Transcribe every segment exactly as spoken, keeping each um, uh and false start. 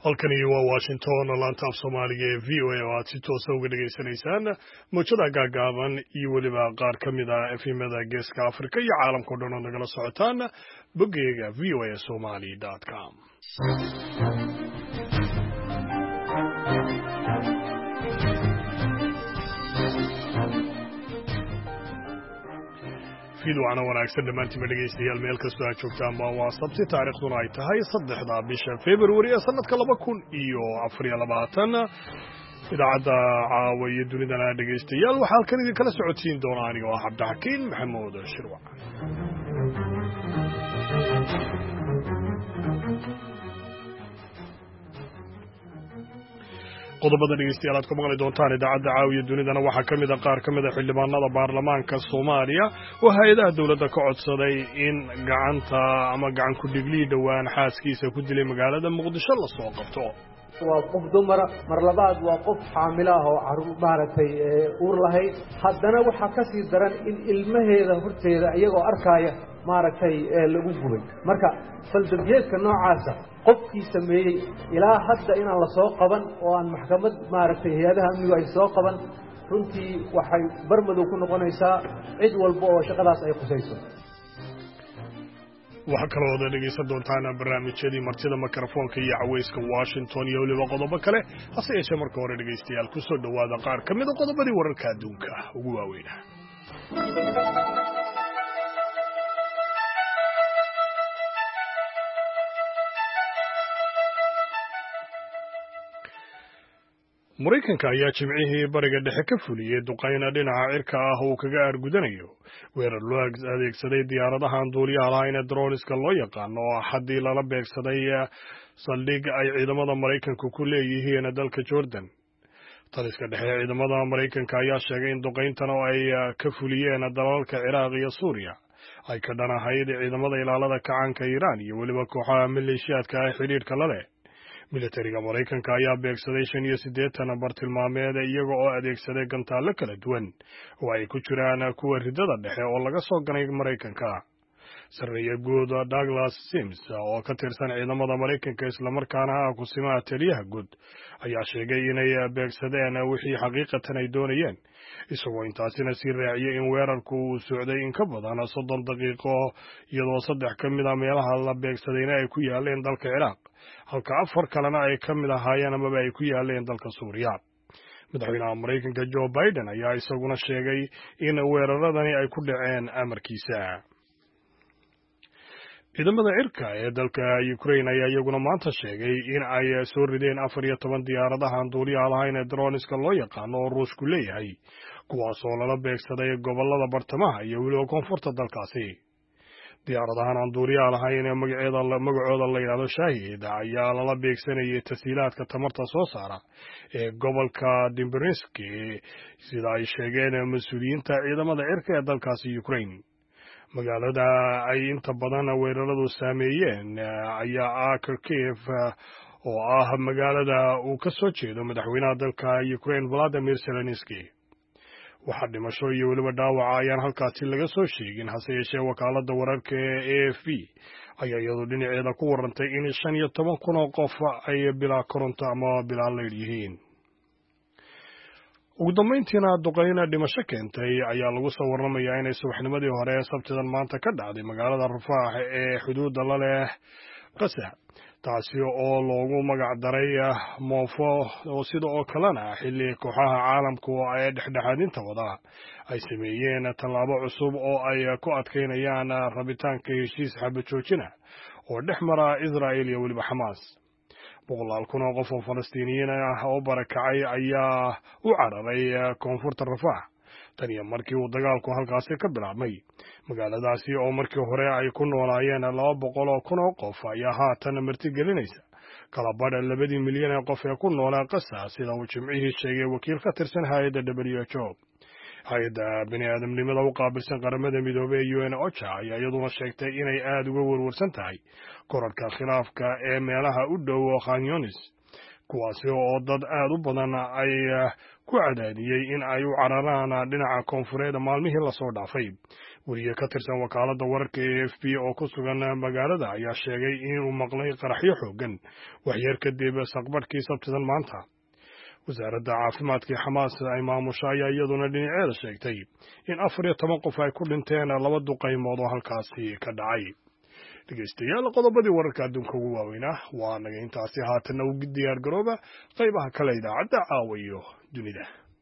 halkani waa Washington laanta af Soomaaliga ee V O A oo aad si toos ah uga dhageysanaysaan muujada gaagaaban iyo waliba qaar ka mid ah efemada Geeska Afrika iyo caalamka oo dhan oo nagala socotaan boggeega v o a somali dot com. fiidwacna wanaagsan dhammaantiinba dhegaystayaal meel kastoo aad joogtaan baa waa sabti taariikhduna ay tahay saddexda bisha februari ee sanadka laba kun iyo afar iyo labaatan idaacadda caawa iyo dunidana dhegaystayaal waxaa halkan idinkala socodsiin doona aniga oo ah cabdixakiin maxamuud shirwac. qodobada dhegeystayaal aad ku maqli doontaan idaacadda caawiya dunidana waxaa ka mid a qaar ka mid a xildhibaanada baarlamaanka Soomaaliya oo hay-adaha dawladda ka codsaday in gacanta ama gacan ku dhiglii dhowaan xaaskiisa ku dilay magaalada Muqdisho la soo qabto. waa qof dumar mar labaad waa qof xaamil ah oo caruur maaragtay uur lahayd haddana waxaa ka sii daran in ilmaheeda horteeda iyagoo arkaya maaragtay lagu gubay marka faldabiyeedka noocaasa qofkii sameeyey ilaa hadda inaan la soo qaban oo aan maxkamad maaragtay hay-adaha amnigu ay soo qaban runtii waxay barmadow ku noqonaysaa cid walba oo shaqadaas ay qusayso. waxaa kaloo wada dhegaysan doontaan barnaamijyadii martida mikrofoonka iyo cawayska Washington iyo weliba qodobo kale hase yeeshee marka hore dhegaystayaal ku soo dhowaada qaar ka mid a qodobadii wararka adduunka ugu waaweyn. Mareykanka ayaa jimcihii bariga dhexe ka fuliyay duqeyna dhinaca cirka ah oo kaga argudanayo weerar loo adeegsaday diyaaradahan duuliyaha lahayn ee droniska loo yaqaano oo haddii lala beegsaday saldhig ay ciidamada Mareykanku ku leeyihiin dalka Jordan. taliska dhexe ee ciidamada Mareykanka ayaa sheegay in duqeyntan oo ay ka fuliyeen dalalka Ciraaq iyo Suuriya ay ka dhanahayd ciidamada ilaalada kacaanka Iiraan iyo weliba kooxaha maleeshiyaadka ah xiriirka la leh. militariga Mareykanka ayaa beegsaday shan iyo siddeetan bartilmaameed iyaga oo adeegsaday gantaallo kala duwan oo ay ku jiraan kuwa ridada dhexe oo laga soo ganay Mareykanka. sarreeye guud Douglas Sims oo ka tirsan ciidamada Mareykanka islamarkaana ah kusimaha taliyaha guud ayaa sheegay inay beegsadeen wixii xaqiiqatan ay doonayeen isagoo intaasina sii raaciyay in weerarku uu socday in ka badan soddon daqiiqo iyadoo saddex ka mid a meelaha la beegsadayna ay ku yaaleen dalka Ciraaq halka afar kalena ay ka mid ahaayeen amaba ay ku yaaleen dalka Suuriya. madaxweynaha Mareykanka Joe Biden ayaa isaguna sheegay in weeraradani ay ku dhaceen amarkiisa. ciidamada cirka ee dalka Ukraine ayaa iyaguna maanta sheegay in ay soo rideen afar iyo toban diyaaradahan duuliyaha lahayn ee droniska loo yaqaano oo Ruushku leeyahay kuwaas oo lala beegsaday gobollada bartamaha iyo weliba koonfurta dalkaasi. diyaaradahan aan duuliyaha lahayn ee magaceeda magacooda la yidhaahdo Shaahid ayaa lala beegsanayay tasiilaadka tamarta soo saara ee gobolka Dnipropetrovsk sida ay sheegeen mas-uuliyiinta ciidamada cirka ee dalkaasi Ukraine. magaalada ay inta badan weeraradu saameeyeen ayaa ah Kharkiv oo ah magaalada uu ka soo jeedo madaxweynaha dalka Ukraine Volodymyr Zelensky. waxaa dhimasho iyo weliba dhaawaca ayaan halkaasi laga soo sheegin hase yeeshee wakaaladda wararka ee A F P ayaa iyadoo dhinaceeda ku warantay in shan iyo toban kun oo qof ay bilaa koronto ama bilaa leyr yihiin. ugu dambayntiina duqeyna dhimasho keentay ayaa lagu soo warramayaa inay subaxnimadii hore ee sabtidan maanta ka dhacday magaalada Rafah ee xuduudda la leh Gaza taasi oo loogu magac daray moofo oo sida oo kalena xilli kooxaha caalamku ee dhexdhexaadinta wada ay sameeyeen tallaabo cusub oo ay ku adkeynayaan rabitaanka heshiis xabad joojina oo dhex mara Israel iyo weliba Xamaas. boqolaal kun oo qof oo Falastiiniyiin ah oo barakacay ayaa u cararay koonfurta Rafah tan iyo markii uu dagaalku halkaasi ka bilaabmay. magaaladaasi oo markii hore ay ku noolaayeen laba boqol oo kun oo qof ayaa haatan martigelinaysa kala badha labadii milyan ee qof ee ku noolaa Gaza sida uu jimcihii sheegay wakiil ka tirsan hay'adda W H O. hay-adda bini'aadamnimada u qaabilsan qaramada midoobay ee U N OCHA ayaa iyaduna sheegtay inay aad uga warwarsan tahay korarka khilaafka ee meelaha u dhow Khan Yunis kuwaasi oo dad aad u badan ay ku cadaadiyey in ay u cararaan dhinaca koonfureed maalmihii la soo dhaafay. wariye ka tirsan wakaaladda wararka ee A F P oo ku sugan magaalada ayaa sheegay inuu maqlay qaraxyo xooggan waxyar kadib saqbarkii sabtidan maanta. wasaaradda caafimaadka ee Xamaas ay maamusha ayaa iyaduna dhinaceeda sheegtay in afar iyo toban qof ay ku dhinteen laba duqaymood oo halkaasi ka dhacay. dhegeystayaal qodobadii wararka adduunka ugu waaweynaa waa naga intaasi haatana u diyaar garooba qaybaha kale idaacadda caawa iyo dunida.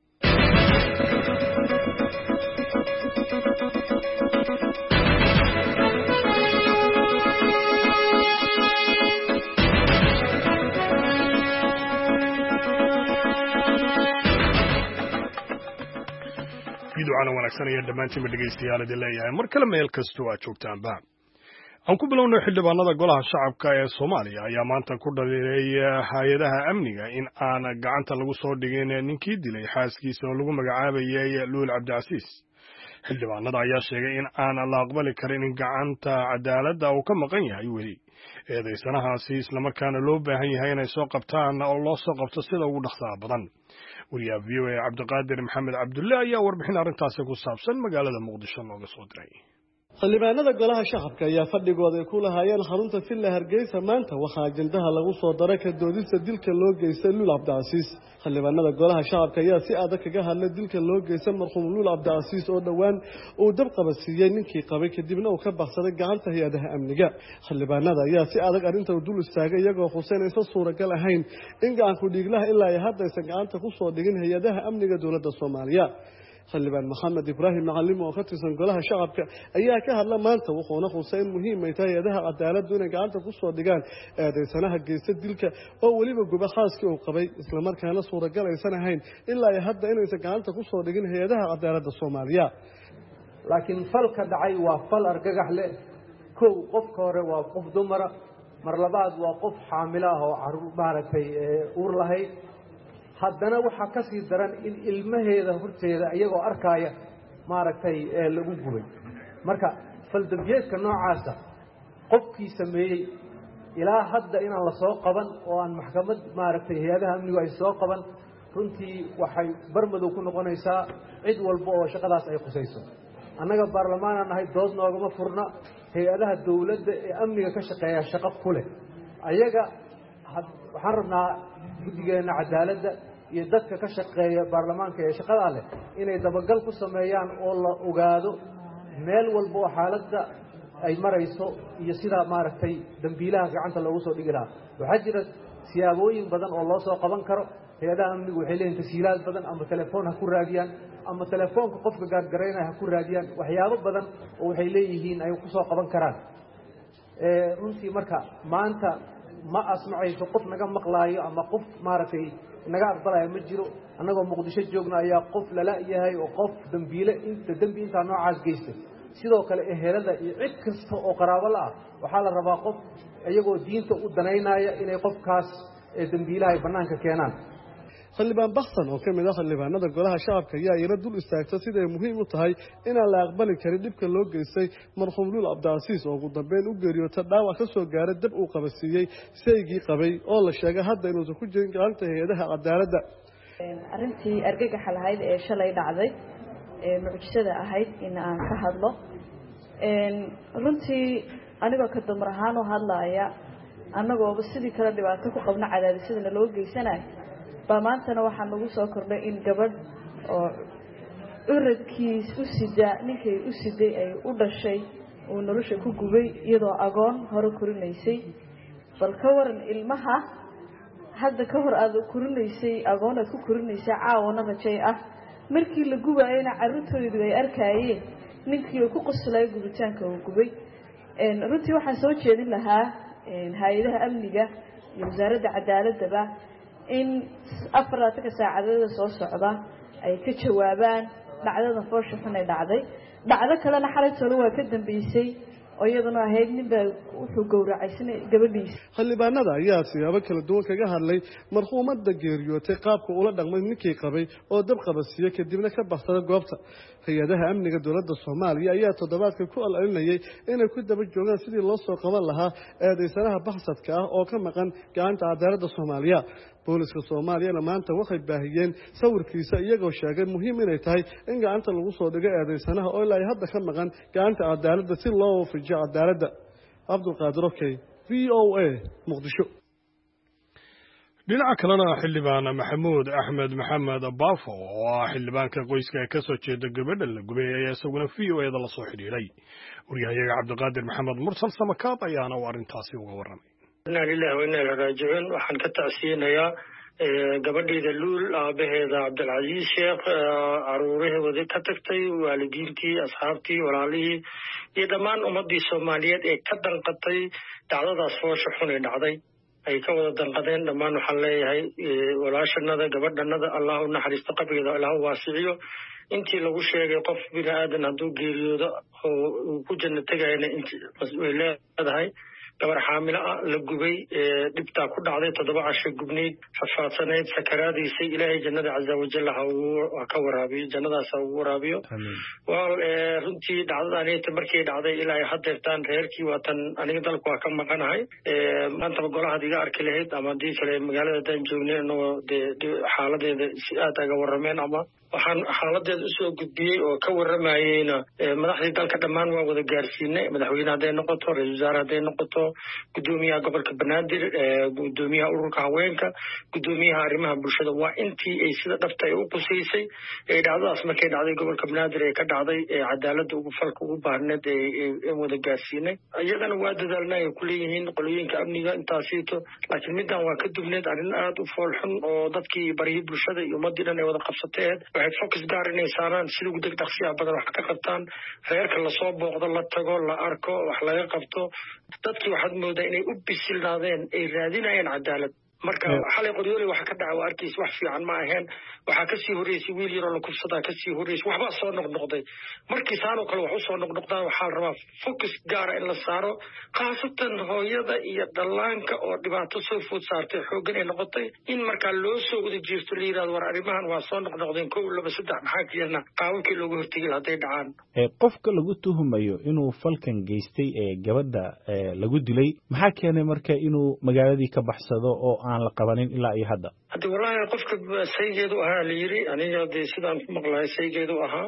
fiiducana wanaagsan ayaa dhammaantiinba dhegeystayaal idin leeyahay mar kale meel kastoo aad joogtaanba. aan ku bilowno xildhibaanada golaha shacabka ee Soomaaliya ayaa maanta ku dhaliilay hay'adaha amniga in aan gacanta lagu soo dhigin ninkii dilay xaaskiisa oo lagu magacaabayay Luul Cabdicasiis. xildhibaanada ayaa sheegay in aan la aqbali karin in gacanta cadaaladda uu ka maqan yahay weli eedaysanahaasi isla markaana loo baahan yahay inay soo qabtaan oo loo soo qabto sida ugu dhaqsaha badan. wariyaha V O A Cabdiqaadir Maxamed Cabdulle ayaa warbixin arrintaasi ku saabsan magaalada Muqdisho nooga soo diray. xildhibaanada golaha shacabka ayaa fadhigooda ay ku lahaayeen xarunta Villa Hargeysa maanta waxaa ajandaha lagu soo daray ka doodista dilka loo geystay Luul Cabdicasiis. xildhibaanada golaha shacabka ayaa si adag kaga hadlay dilka loo geystay marxuum Luul Cabdicasiis oo dhawaan uu dab qabadsiiyay ninkii qabay kadibna uu ka baxsaday gacanta hay'adaha amniga. xildhibaanada ayaa si adag arrinta u dul istaagay iyagoo xuseynaysa suuragal ahayn in gacan ku dhiiglaha ilaa ay hadda aysan gacanta ku soo dhigin hay'adaha amniga dowladda Soomaaliya. xildhibaan Maxamed Ibraahim Macallim oo ka tirsan golaha shacabka ayaa ka hadla maanta wuxuuna xuseyn muhiim ay tahay hay'adaha cadaaladdu inay gacanta ku soo dhigaan eedaysanaha geysta dilka oo weliba guba xaaskii uu qabay isla markaana suuragal aysan ahayn ilaa ay hadda inaysan gacanta ku soo dhigin hay'adaha cadaaladda Soomaaliya. laakiin falka dhacay waa fal argagax leh. kow qofka hore waa qof dumara, mar labaad waa qof xaamilo ah oo caruur maaragtay uur lahayd. haddana waxaa ka sii daran in ilmaheeda horteeda iyagoo arkaya maaragtay lagu gubay. marka faldambiyeedka noocaasa qofkii sameeyey ilaa hadda inaan la soo qaban oo aan maxkamad maaragtay hay'adaha amnigu ay soo qaban runtii waxay barmadow ku noqonaysaa cid walba oo shaqadaas ay khusayso. annaga baarlamaanaan nahay, dood noogama furna. hay-adaha dowladda ee amniga ka shaqeeya shaqo ku leh ayaga. waxaan rabnaa guddigeena cadaaladda iyo dadka ka shaqeeya baarlamaanka ee shaqada leh inay dabagal ku sameeyaan oo la ogaado meel walba oo xaaladda ay marayso iyo sida maaragtay dambiilaha gacanta loogu soo dhigi lahaa. waxaa jira siyaabooyin badan oo loo soo qaban karo. hay-adaha amnigu waxay leeyihin tasiilaad badan, ama telefoon ha ku raadiyaan, ama telefoonka qofka gaargaraynaya ha ku raadiyaan. waxyaabo badan oo waxay leeyihiin ay ku soo qaban karaan. runtii marka maanta ma asmacayso qof naga maqlaayo ama qof maaragtay naga aqbalaya ma jiro. annagoo Muqdisho joogna ayaa qof lala yahay oo qof dambiile inta dambi intaa noocaas geystay. sidoo kale ehelada iyo cid kasta oo qaraabo la ah waxaa la rabaa qof iyagoo diinta u danaynaya inay qofkaas ee dambiilaha ay bannaanka keenaan. xildhibaan Baxsan oo ka mid ah xildhibaanada golaha shacabka ayaa iyana dul istaagtay sida ay muhiim u tahay inaan la aqbali karin dhibka loo geystay marxuum Luul Cabdicasiis oo ugu dambeyn u geeriyootay dhaawac ka soo gaaray dab uu qabadsiiyey saygii qabay oo la sheegay hadda inuusan ku jirin gacanta hay'adaha cadaaladda. arrintii argagaxa lahayd ee shalay dhacday ee mucjisada ahayd in aan ka hadlo runtii anigoo ka dumar ahaan u hadlaaya annagooba sidii kale dhibaato ku qabna cadaadisyada loo geysanayo baa maantana waxaa nagu soo kordhay in gabadh oo curadkiis u sida ninkay u siday ay u dhashay uu nolosha ku gubay iyadoo agoon hore korinaysay. bal ka waran ilmaha hadda ka hor aad korinaysay agoon aad ku korinaysay caawana rajay ah markii la gubayna carruurtoodu ay arkayeen ninkii uu ku qoslay gubitaanka uu gubay. runtii waxaan soo jeedin lahaa hay'adaha amniga iyo wasaaradda cadaaladda in afarta saacadood soo socda ay ka jawaabaan dhacdada foosha xun ee dhacday. dhacdo kalena xalay tolo waa ka dambeysay oo iyaduna ahayd ninba wuxuu gowracaysanay gabadhiisa. xildhibaanada ayaa siyaabo kala duwan kaga hadlay marxuumadda geeriyootay qaabka ula dhaqmay ninkii qabay oo dab qabasiye kadibna ka baxsada goobta. hay-adaha amniga dowladda Soomaaliya ayaa toddobaadka ku alcelinayay inay ku daba joogaan sidii loo soo qaban lahaa eedeysanaha baxsadka ah oo ka maqan gacanta cadaaladda Soomaaliya. booliska Soomaaliya maanta waxay baahiyeen sawirkiisa iyagoo sheegay muhiim inay tahay in gacanta lagu soo dhigo eedeysanaha oo ilaa hadda ka maqan gacanta cadaaladda si loo waafajiyo cadaaladda. Cabdulqaadir Okey, V O A, Muqdisho. dhinaca kalena xildhibaan maxamuud axmed maxamed baafo oo ah xildhibaanka qoyska ee kasoo jeeda gabadha la gubay ayaa isaguna v o a-da lasoo xidhiidhay. waryahayaga cabdiqaadir maxamed mursal samakaab ayaana uu arrintaasi uga warramay. inaa lillahi wa inaa ilaihi raajicuun. waxaan ka tacsiyinayaa gabadheeda luul aabaheeda cabdilcasiis sheekh caruuraheeda ka tagtay, waalidiintii, asxaabtii, walaalihii iyo dhammaan ummadii Soomaaliyeed ee ka danqatay dhacdadaas foosha xun ee dhacday. ay ka wada danqadeen dhammaan. waxaan leeyahay walaashanada gabadhanada allah u naxariisto, qabrigeeda allah u waasiciyo. intii lagu sheegay qof bini aadan hadduu geeriyoodo oo uu ku janno tegayna way leedahay. gabar xaamilo ah la gubay, dhibtaa ku dhacday, toddoba casho gubnayd, faafaadsanayd, sakaraadaysay. ilaahay jannada caza wajalla ha ka waraabiyo, jannadaas ha ugu waraabiyo. wal runtii dhacdadaanita markay dhacday ilaa haddeertaan reerkii waatan aniga dalku waa ka maqanahay. maantaba golahaad iga arki lahayd ama haddii kale magaalada haddaan joognay inagoo dee xaaladeeda si aad aga warrameen, ama waxaan xaaladeeda usoo gudbiyey oo ka warramayeyna madaxdii dalka dhammaan waa wada gaarsiinay. madaxweyne hadday noqoto, ra-iisul wasaare hadday noqoto, gudoomiyaha gobolka banaadir, gudoomiyaha ururka haweenka, gudoomiyaha arrimaha bulshada. waa intii ay sida dhabta ay u qusaysay ee dhacdadaas markay dhacday gobolka banaadir ee ka dhacday ee cadaaladda ugu falka ugu baahneed ee wada gaarsiinay. iyagana waa dadaalna ay ku leeyihiin qolooyinka amniga intaasiito, laakiin middan waa ka dubneed arrin aad u fool xun oo dadkii barihii bulshada iyo ummadii dhan ay wada qabsateed. waxay focus gaar inay saaraan sida ugu deg dhaqsiyaha badan wax ka qabtaan, reerka lasoo booqdo, la tago, la arko, wax laga qabto. dadkii waxaad moodaa inay u bisilnaadeen, ay raadinayeen cadaalad. marka xalay qoryooley waxa ka dhaca waa arkaysa wax fiican ma aheen. waxaa kasii horreysay wiil yaroo la kufsadaa kasii horreysay, waxbaa soo noqnoqday. markii saanoo kale wax usoo noqnoqdaan waxaa la rabaa focus gaara in la saaro, khaasatan hooyada iyo dhallaanka oo dhibaato soo food saartay xooggan ay noqotay, in markaa loo soo wada jiirto la yidhahdo war arrimahan waa soo noqnoqdeen kow laba saddex maxaa keenna qaababkii looga hortegi hadday dhacaan. qofka lagu tuhumayo inuu falkan geystay ee gabadha lagu dilay maxaa keenay marka inuu magaaladii ka baxsado oo aan la qabanin ilaa iyo hadda? haddi wallaahi qofka saygeedu ahaa la yiri, aniga dee sidaan ku maqlahay saygeedu ahaa.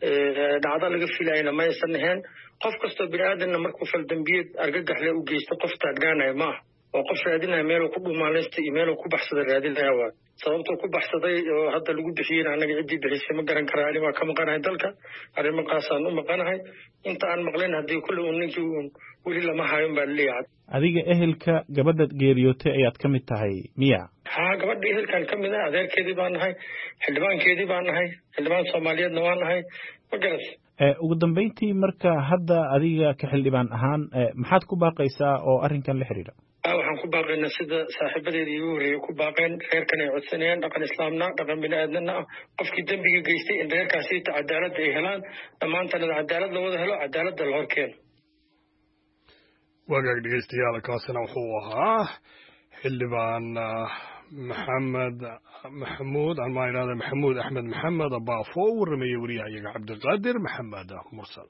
dhacdo laga filayna maysan ahayn. qof kastoo bini aadanna markuu fal dambiyeed argagaxle u geysto qof taagnaanaya maaha. waa qof raadinaya meeluu ku dhumaalaysta iyo meeluu ku baxsada raadinaya. waa sababtuu ku baxsaday oo hadda lagu bixiyeyna annaga ciddii bixisay ma garan karaa. ani waa ka maqanahay dalka, arrimokaasaan u maqanahay. inta aan maqlayn haddii kulle uu ninkii uun weli lama hayon baa laleeyahay. adiga ehelka gabadha geeriyootay ayaad ka mid tahay miya? haa, gabadha ehelkaan ka mid ah, adeerkeedii baan nahay, xildhibaankeedii baan nahay, xildhibaan Soomaaliyeedna waan nahay. ma garas ugu dambeyntii marka hadda adiga ka xildhibaan ahaan maxaad ku baaqaysaa oo arrinkan la xiriira? waxaan ku baaqaynaa sida saaxiibadeedii igu horreeyay ku baaqeen, reerkan ay codsanayaan, dhaqan islaamna, dhaqan bini aadnana ah. qofkii dembiga geystay in reerkaasiita cadaaladda ay helaan, dhammaantanada cadaalad la wada helo, cadaaladda la horkeeno. wagaag dhegeystayaal, kaasina wuxuu ahaa xildhibaan maxamed maxamuud ama idhahda maxamuud axmed maxamed baafo oo u warramayay wariyahayaga cabdiqaadir maxamed mursal.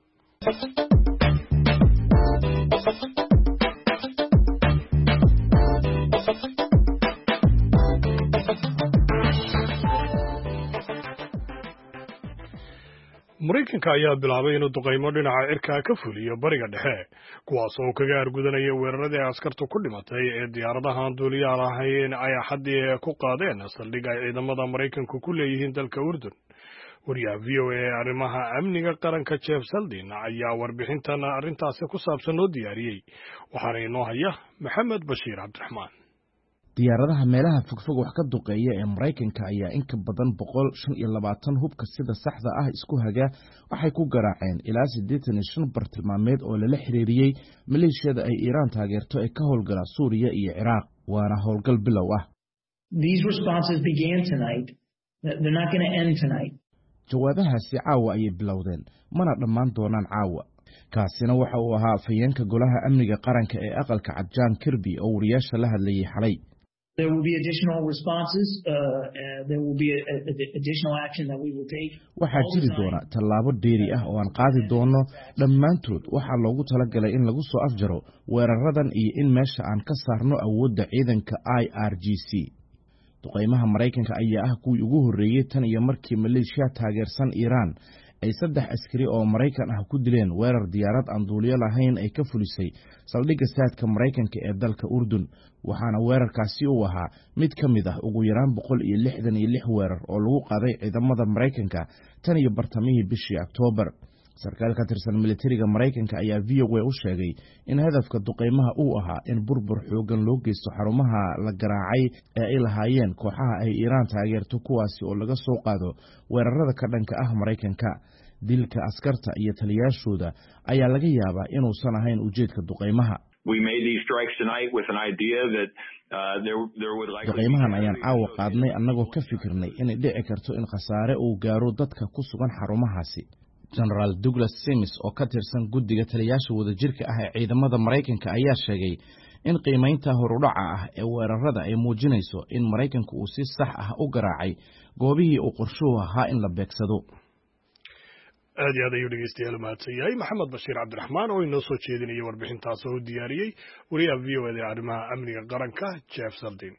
maraykanka ayaa bilaabay inuu duqaymo dhinaca cirkaa ka fuliyo bariga dhexe, kuwaas oo kaga argudanaya weeraradii ay askartu ku dhimatay ee diyaaradahan duuliyaal ahayn ay axaddii ku qaadeen saldhig ay ciidamada maraykanku ku leeyihiin dalka Urdun. wariyaha v o a ee arrimaha amniga qaranka Jeff Saldin ayaa warbixintan arrintaasi ku saabsan oo diyaariyey, waxaana inoo haya Maxamed Bashiir Cabdiraxmaan. diyaaradaha meelaha fogfog wax ka duqeeya ee Mareykanka ayaa in ka badan boqol shan iyo labaatan hubka sida saxda ah isku haga waxay ku garaaceen ilaa siddeetan iyo shan bartilmaameed oo lala xiriiriyay maleeshiyada ay Iiraan taageerto ee ka howlgala Suuriya iyo Ciraaq, waana howlgal bilow ah. These responses began tonight. They're not going to end tonight. jawaabahaasi caawa ayay bilowdeen, mana dhammaan doonaan caawa. kaasina waxa uu ahaa afhayeenka golaha amniga qaranka ee aqalka cad John Kirby oo wariyaasha la hadlayay xalay. There will be additional responses. Uh, uh, there will be a, a, additional action that we will take. Waxaa jiri doona tallaabo dheeri ah oo aan qaadi doono. Dhammaantood waxaa loogu talagalay in lagu soo afjaro weeraradan iyo in meesha aan ka saarno awoodda ciidanka I R G C. Duqeymaha Mareykanka ayaa ah kuwii ugu horreeyay tan iyo markii maleeshiya taageersan Iiraan ay saddex askari oo Mareykan ah ku dileen weerar diyaarad aan duuliyo lahayn ay ka fulisay saldhigga saadka Mareykanka ee dalka Urdun. waxaana weerarkaasi uu ahaa mid ka mid ah ugu yaraan boqol iyo lixdan iyo lix weerar oo lagu qaaday ciidamada Mareykanka tan iyo bartamihii bishii Oktoobar. sarkaal ka tirsan militariga Mareykanka ayaa V O A u sheegay in hadafka duqeymaha uu ahaa in burbur xoogan loo geysto xarumaha la garaacay ee ay lahaayeen kooxaha ay Iiraan taageerto kuwaasi oo laga soo qaado weerarada ka dhanka ah Mareykanka. dilka askarta iyo taliyaashooda ayaa laga yaabaa inuusan ahayn ujeedka duqeymaha. We made these strikes tonight with an idea that uh, there there would likely duqeymahan ayaan caawa qaadnay annagoo ka fikirnay inay dhici karto in khasaare uu gaaro dadka ku sugan xarumahaasi. General Douglas Sims oo ka tirsan guddiga taliyaasha wadajirka ah ee ciidamada Mareykanka ayaa sheegay in qiimaynta horudhaca ah ee weerarada ay muujinayso in Mareykanku uu si sax ah u garaacay goobihii uu qorshuhu ahaa in la beegsado. aad iyo aad ayuu dhegeystayaal mahadsan yahay maxamed bashiir cabdiraxmaan oo inoo soo jeedinaya warbixintaas oo u diyaariyey wariyaha V O A ee arrimaha amniga qaranka Jeff Saldin.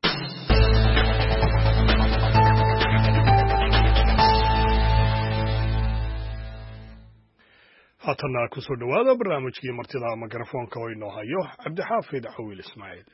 haatana ku soo dhawaada barnaamijkii martida mikrofoonka oo inoo hayo cabdixaafid xawiil ismaaciil.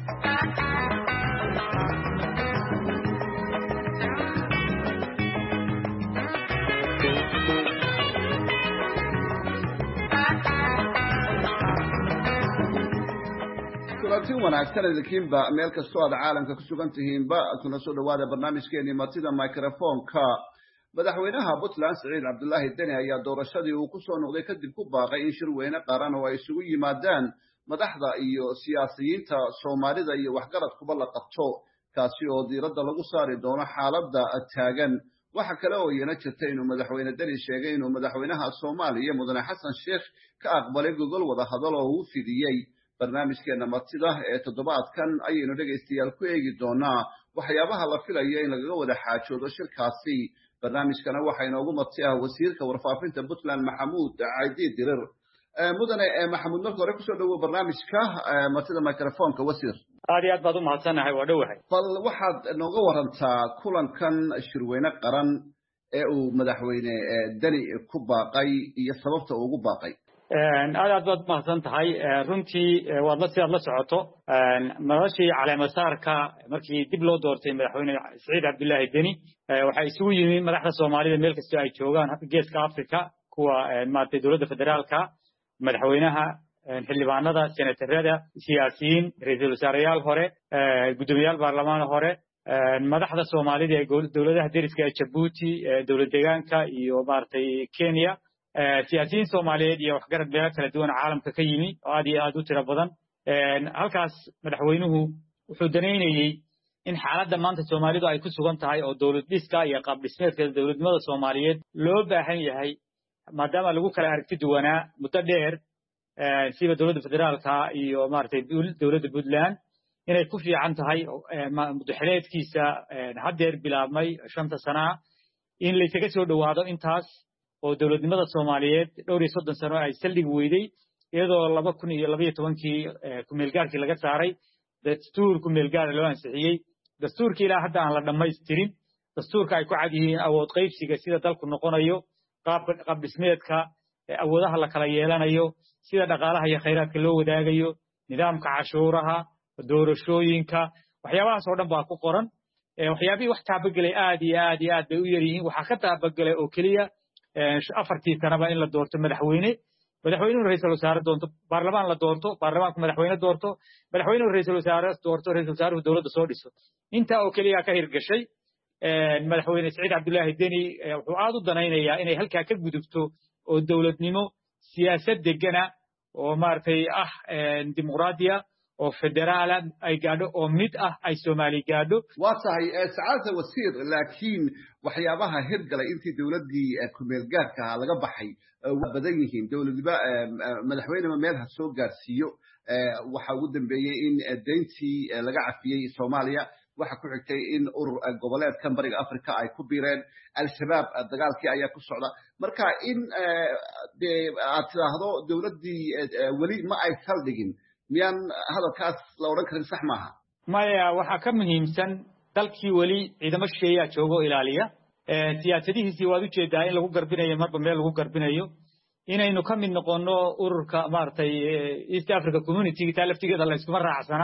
kulanti wanaagsan idinkiinba meel kastoo aad caalamka ku sugan tihiinba kuna soo dhawaada barnaamijkeennii martida mikrofoonka. madaxweynaha Puntland Siciid Cabdullaahi Deni ayaa doorashadii uu ku soo noqday kadib ku baaqay in shir weyne qaran oo ay isugu yimaadaan madaxda iyo siyaasiyiinta Soomaalida iyo waxgaradkuba la qabto kaasi oo diiradda lagu saari doono xaaladda taagan. waxa kale oo iyana jirta inuu madaxweyne Deni sheegay inuu madaxweynaha Soomaaliya Mudane Xasan Sheekh ka aqbalay gogol wada hadal oo uu fidiyey. barnaamijkeena martida ee toddobaadkan ayaynu dhegaystayaal ku eegi doonaa waxyaabaha la filayo in lagaga wada xaajoodo shirkaasi. barnaamijkana waxaa inoogu marti ah wasiirka warfaafinta Puntland Maxamuud Caydi Dirir. mudane Maxamuud marka hore kusoo dhawow barnaamijka martida mikrofoonka wasiir. aad iyo aad baad u mahadsanahay waa dhowahay. bal waxaad nooga warantaa kulankan shirweyne qaran ee uu madaxweyne Deni ku baaqay iyo sababta uu ugu baaqay. aad aad baad mahadsan tahay runtii waad la sidaad la socoto madashii caleemasaarka markii dib loo doortay madaxweyne Siciid Cabdullaahi Deni waxaa isugu yimi madaxda Soomaalida meel kasta ay joogaan geeska Afrika kuwa maartay dowladda federaalka madaxweynaha xildhibaanada senatarada siyaasiyiin ra'iisul wasaareyaal hore gudoomiyaal baarlamaan hore madaxda Soomaalida ee dowladaha deriska ee Djibouti dowlad deegaanka iyo maartay Kenya siyaasiyiin Soomaaliyeed iyo waxgarad meelo kala duwan caalamka ka yimi oo aad iyo aad u tiro badan. halkaas madaxweynuhu wuxuu daneynayay in xaaladda maanta Soomaalidu ay ku sugan tahay oo dowlad dhiska iyo qaab dhismeedka dowladnimada Soomaaliyeed loo baahan yahay maadaama lagu kala aragti duwanaa muddo dheer sida dowladda federaalka iyo maartay dowladda Puntland inay ku fiican tahay mudxeleedkiisa haddeer bilaabmay shanta sano in la isaga soo dhawaado intaas oo dowladnimada Soomaaliyeed dhowr iyo soddon sano ay saldhig weyday iyadoo laba kun iyo laba iyo tobankii ku meelgaarkii laga saaray dastuur ku meelgaar loo ansixiyay dastuurkii ilaa hadda aan la dhammaystirin dastuurka ay ku cad yihiin awood qaybsiga sida dalku noqonayo qaabka qaab dhismeedka awoodaha la kala yeelanayo sida dhaqaalaha iyo khayraadka loo wadaagayo nidaamka cashuuraha doorashooyinka waxyaabahaas oo dhan baa ku qoran waxyaabihii wax taabagelay aad iyo aad iyo aad bay u yar yihiin waxaa ka taabagelay oo keliya afartii sanaba in la doorto madaxweyne madaxweynuhu ra'iisul wasaare doonto baarlamaan la doorto baarlamaanku madaxweyne doorto madaxweynuhu ra'iisul wasaare doorto ra'iisul wasaaruhu dowladda soo dhiso intaa oo keliya ka hirgashay madaxweyne Siciid Cabdullaahi Deni wuxuu aad u danaynayaa inay halkaa ka gudubto oo dowladnimo siyaasad degana oo maartay ah dimuqraadiya oo federaal ay gaadho oo mid ah ay Soomaali gaadho waa tahay saacada wasiir laakiin waxyaabaha hirgalay intii dawladii ku meel gaarka laga baxay waa badan yihiin dawladba madaxweynaha meel ha soo gaarsiiyo waxa ugu dambeeyay in deyntii laga cafiyay Soomaaliya waxa ku xigtay in urur goboleedkan bariga Afrika ay ku biireen al-shabaab dagaalkii ayaa ku socda marka in aad tiraahdo dawladii wali ma ay saldhigin miyaan hadalkaas la oran karin sax maaha maya waxa ka muhiimsan dalkii wali ciidamo shisheeya joogo ilaaliya siyaasadihiisii waad u jeedaa in lagu garbinayo marba meel lagu garbinayo inaynu ka mid noqono ururka maartay East Africa Community ta laftigeeda la isku raacsana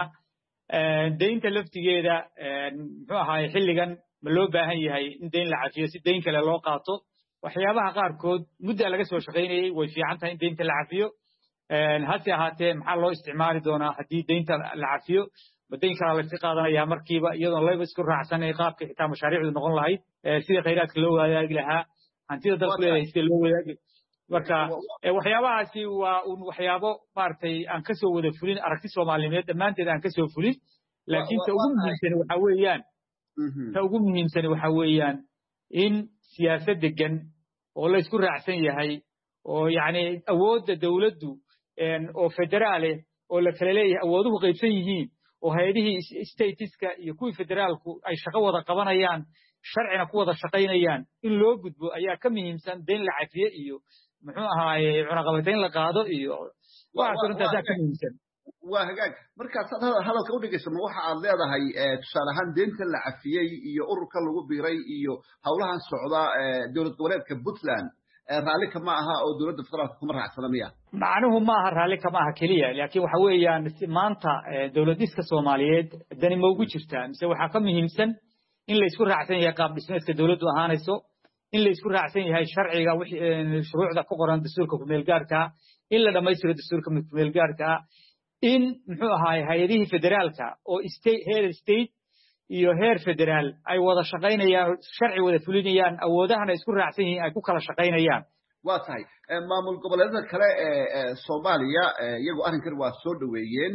deynta laftigeeda muxuu ahaay xilligan ma loo baahan yahay in deyn la cafiyo si deyn kale loo qaato waxyaabaha qaar kood muddo laga soo shaqeynayay way fiican tahay in deynta la cafiyo hase ahaatee maxaa loo isticmaali doonaa haddii deynta la cafiyo deyn kale la iska qaadanayaa markiiba iyadoo layba isku raacsan ay qaabka xitaa mashaariicdu noqon lahayd sida khayraadka loo wadaagi lahaa hantida dalku leeyahay sida loo wadaagi marka waxyaabahaasi waa un waxyaabo maartay aan ka soo wada fulin aragti Soomaaliyeed dhamaanteed aan ka soo fulin laakiin ta ugu muhiimsan waxa weeyaan ta ugu muhiimsan waxa weeyaan in siyaasad degan oo la isku raacsan yahay oo yaani awoodda dawladdu oo federaale oo la kala leeyahay awooduhu qaybsan yihiin oo hay'adihii stateska iyo kuwii federaalku ay shaqo wada qabanayaan sharcina ku wada shaqaynayaan in loo gudbo ayaa ka muhiimsan deyn la cafiye iyo muxuu ahaayay cunaqabatayn la qaado iyo waxa runtaas ka muhiimsan waa hagaag markaas hadalka u dhigayso ma waxa aad leedahay tusaale ahaan deynta la cafiyay iyo ururka lagu biiray iyo hawlahan socda dawlad goboleedka Puntland raalli kama aha oo dawladda federaalka kuma raacsanamaya macnuhu ma aha raalli kama aha kaliya laakiin waxa weeyaan maanta dawladiska Soomaaliyeed dani ma ugu jirtaa mise waxa ka muhiimsan in la isku raacsan yahay qaab dhismeedka dawladdu ahaanayso in la isku raacsan yahay sharciga wixii shuruucda ku qoran dastuurka ku meel gaarka in la dhameystiro dastuurka ku meel gaarka in muxuu ahaay hay'adihii federaalka oo state heer state iyo heer federaal ay wada shaqaynayaan sharci wada fulinayaan awoodahana isku raacsan yihiin ay ku kala shaqaynayaan waa tahay maamul goboleedada kale ee Soomaaliya iyagu arrinkan waa soo dhaweeyeen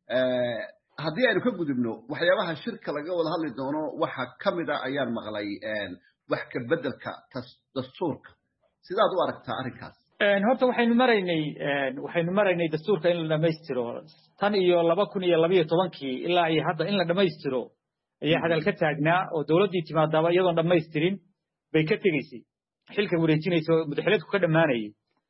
haddii aynu ka gudubno waxyaabaha shirka laga wada hadli doono waxa kamid ah ayaan maqlay wax ka bedelka dastuurka sidaad u aragtaa arrinkaas horta waxaynu maraynay waxaynu maraynay dastuurka in la dhameystiro tan iyo laba kun iyo laba iyo tobankii ilaa iyo hadda in la dhameystiro ayaa hadal ka taagnaa oo dawladdii timaadaba iyadoo dhameystirin bay ka tegaysay xilka wareejinayso madaxweynuhu ka dhamaanayay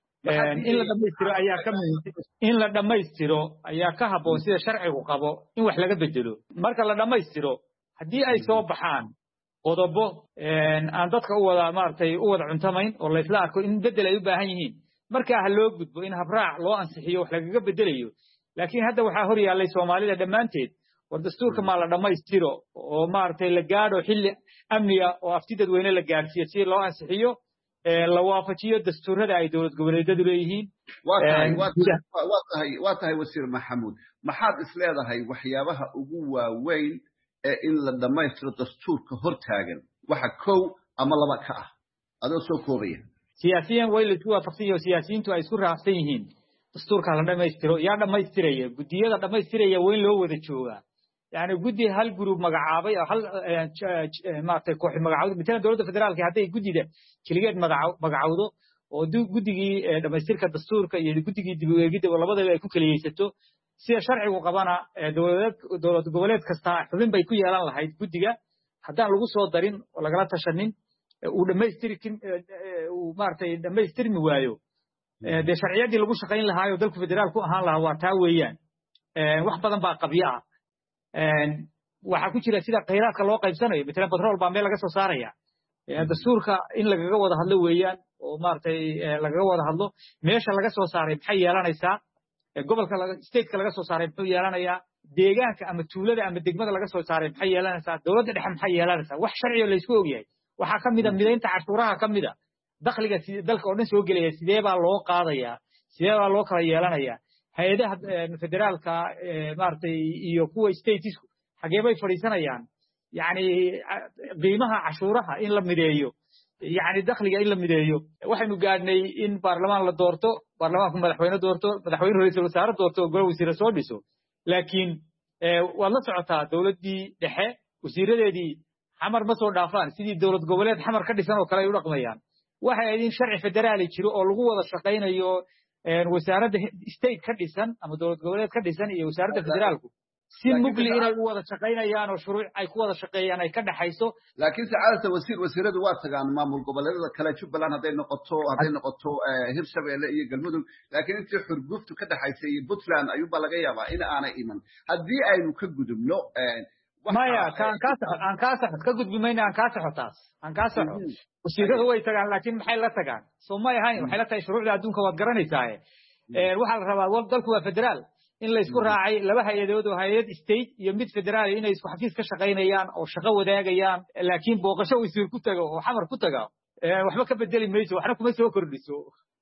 in la dhameystiro ayaa ka in la dhameystiro ayaa ka haboon sida sharcigu qabo in wax laga bedelo marka la dhameystiro haddii ay soo baxaan qodobo aan dadka u wada maartay u wada cuntamayn oo la isla arko in bedel ay u baahan yihiin marka ha loo gudbo in habraac loo ansixiyo wax laga bedelayo laakiin hadda waxa hor yaalay Soomaalida dhamaanteed war dastuurka ma la dhameystiro oo maartay la gaadho xilli amniga oo afti dadweyne la gaarsiiyo si loo ansixiyo la waafajiyo dastuurada ay dawlad goboleedyadu leeyihiin waa tahay waa tahay waa tahay wasiir Maxamuud maxaad isleedahay waxyaabaha ugu waaweyn ee in la dhameystiro dastuurka hortaagan waxa kow ama laba ka ah adoo soo koobaya siyaasiyan way la isku waafaqsan siyaasiyiintu ay isku raacsan yihiin dastuurka la dhameystiro yaa dhameystiraya gudiyada dhameystiraya weyn loo wada joogaa يعني جودي هل جروب مجعبي هل ما تكوح مجعود مثلا دولة فدرالية هذا جودي ده كليات مجعود مجعوده ودو جودي لما يصير كدستور كي جودي جدي جدي ولا بدل يكون كليته سير شرعي وقبنا دولات دولة جولات كستا حبين بيكون يلا الله هاي جودي جا حتى لو صوت دارين ولا غلط تشنين ولما يصير كن ومارتي لما يصير موايو ده شرعيات دي لو شقين لها يودل فدرال كو هان لها وتاويان wax badan baa qabiya waxa ku jira sida kheyraadka loo qaybsanayo midna petrol baa meel laga soo saaraya dastuurka in laga wada hadlo weeyaan oo maartay laga wada hadlo meesha laga soo saaray maxay yeelanaysaa gobolka laga state-ka laga soo saaray muxuu yeelanayaa deegaanka ama tuulada ama degmada laga soo saaray maxay yeelanaysaa dawladda dhexe maxay yeelanaysaa wax sharci la isku ogyahay waxa kamid ah mideynta cashuuraha kamid ah dakhliga dalka oo dhan soo gelaya sidee baa loo qaadayaa sidee baa loo kala yeelanayaa hay'adaha federaalka maartay iyo kuwa states xagee bay fariisanayaan yani qiimaha cashuuraha in la mideeyo yani dakhliga in la mideeyo waxaynu gaadnay in baarlamaan la doorto baarlamaanku madaxweyne doorto madaxweyne ra'iisul wasaare doorto gol wasiir soo dhiso laakiin waa la socotaa dawladdii dhexe wasiiradeedii xamar ma soo dhaafaan sidii dawlad goboleed xamar ka dhisan oo kale ay u dhaqmayaan waxa ay idin sharci federaali jiro oo lagu wada shaqaynayo wasaaradda state ka dhisan ama dawlad goboleed ka dhisan iyo wasaaradda federaalku si mugli inay u wada shaqaynayaan oo shuruuc ay ku wada shaqeeyaan ay ka dhaxayso laakiin saacadda wasiir wasiiradu waa tagaan maamul goboleedyada kale Jubbaland haday noqoto haday noqoto Hirshabelle iyo Galmudug laakiin intii xurguftu ka dhaxaysay Puntland ayuu ba laga yaabaa in aanay iman haddii aynu ka gudubno maya kaan ka aan ka saxad ka gudbimayna aan ka saxotaas aan ka saxo wasiiradu way tagaan laakiin maxay la tagaan Soomaaliya hayn waxay la tahay shuruucda adduunka waad garanaysaa ee waxa la rabaa wal dalku waa federaal in la isku raacay laba hay'adood oo hay'ad state iyo mid federaal inay isku xafiis ka shaqaynayaan oo shaqo wadaagayaan laakiin booqasho wasiir ku tago oo xamar ku tago waxba ka bedeli mayso waxna kuma soo kordhiso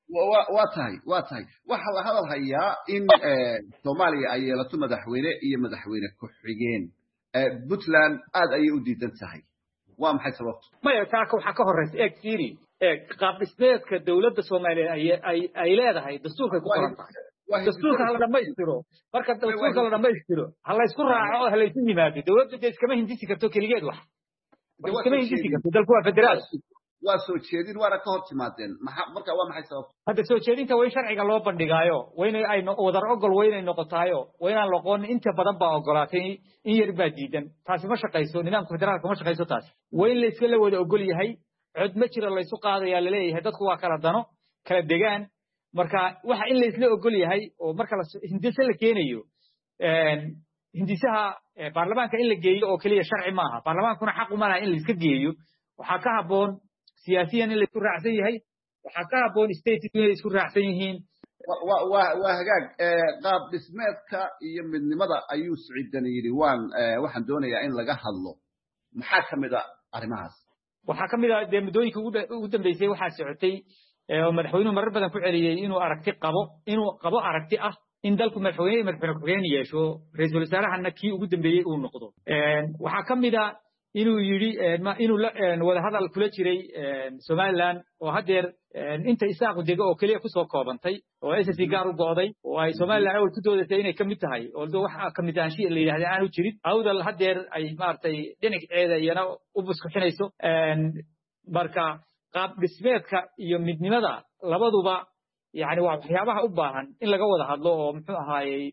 waa tahay waa tahay waxa la hadal hayaa in Soomaaliya ay yeelato madaxweyne iyo madaxweyne ku xigeen Puntland aad ayay u diidan tahay waa maxay sababtu maya taaka waxa ka horeysa eeg fiiri eeg qaab dhismeedka dawladda Soomaaliya ay ay leedahay dastuurka ku qoran dastuurka la dhamaystiro marka dastuurka la dhamaystiro hal isku raaco hal isku yimaado dawladda iskama hindisi karto kaligeed wax iskama hindisi karto dalku waa federaal waa soo jeedin waana ka hor timaadeen marka waa maxay sababtu hadda soo jeedinta way sharciga loo bandhigaayo wayna ay wadar ogol wayna noqotaayo wayna loqoon inta badan baa ogolaatay in yar baa diidan taasi ma shaqayso nidaamka federaalka ma shaqayso taasi wayn la iska la wada ogol yahay cod ma jira la isu qaadaya la leeyahay dadku waa kala dano kala degaan marka waxa in la isla ogol yahay oo marka la hindisa la keenayo een hindisaha baarlamaanka in la geeyo oo kaliya sharci maaha baarlamaankuna xaq uma laha in la iska geeyo waxa ka haboon siyaasiyan in la isku raacsan yahay waxa ka haboon state in la isku raacsan yihiin waa waa hagaag qaab dhismeedka iyo midnimada ayuu Siciidan yiri waan waxaan doonayaa in laga hadlo maxaa kamid ah arrimahaas waxa kamid ah deemdooyinka ugu dambeysay waxa socotay oo madaxweynuhu marar badan ku celiyay inuu aragti qabo inuu qabo aragti ah in dalku madaxweyne madaxweyne ku yeesho ra'iisul wasaaraha kii ugu dambeeyay uu noqdo een waxa kamid ah inuu yiri inuu wada hadal kula jiray Somaliland oo hadeer inta isaaqu dego oo kaliya ku soo koobantay oo S S C gaar u go'day oo ay Somaliland ay ku doodatay inay kamid tahay oo waxa kamid ah shii la yiraahdo aanu jirin awdal hadeer ay maartay dhinaceeda iyana u buskuxinayso een marka qaab dhismeedka iyo midnimada labaduba yaani waa waxyaabaha u baahan in laga wada hadlo oo muxuu ahaayay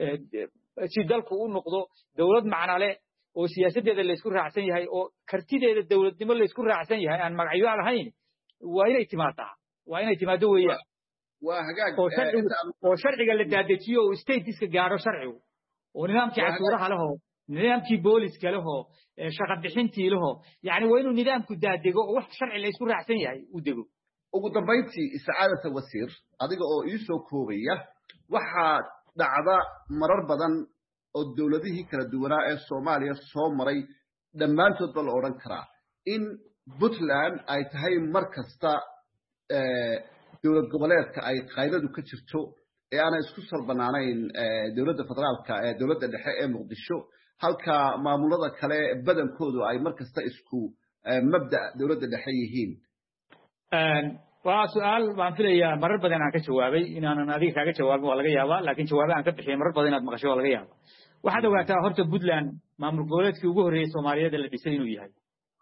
si dalku u noqdo dawlad macna leh oo siyaasadeeda la isku raacsan yahay oo kartideeda dawladnimo la isku raacsan yahay aan magacyo lahayn waa inay timaadaa waa inay timaado weeyaan waa hagaag oo sharciga la daadejiyo oo state iska gaaro sharcigu oo nidaamkii cashuuraha laho nidaamkii booliska laho shaqo bixintii laho yaani waa inuu nidaamku daadego oo wax sharci la isku raacsan yahay u dego ugu dambeyntii isaacada wasiir adiga oo ii soo koobaya waxa dhacda marar badan oo dawladihii kala duwanaa ee Soomaaliya soo maray dhamaantood bal oran karaa in Puntland ay tahay markasta ee dawlad goboleedka ay qaydadu ka jirto ee aan isku salbanaanayn dawladda federaalka ee dawladda dhexe ee Muqdisho halka maamulada kale badankoodu ay markasta isku mabda dawladda dhexe yihiin een waa su'aal baan filayaa marar badan aan ka jawaabay inaanan adiga kaaga jawaabin waa laga yaabaa laakiin jawaabaha aan ka bixiyay marar badan inaad maqasho waa laga yaabaa waxaad ogaataa horta Puntland maamul goboleedkii ugu horeeyay Soomaaliyeed la dhisay inuu yahay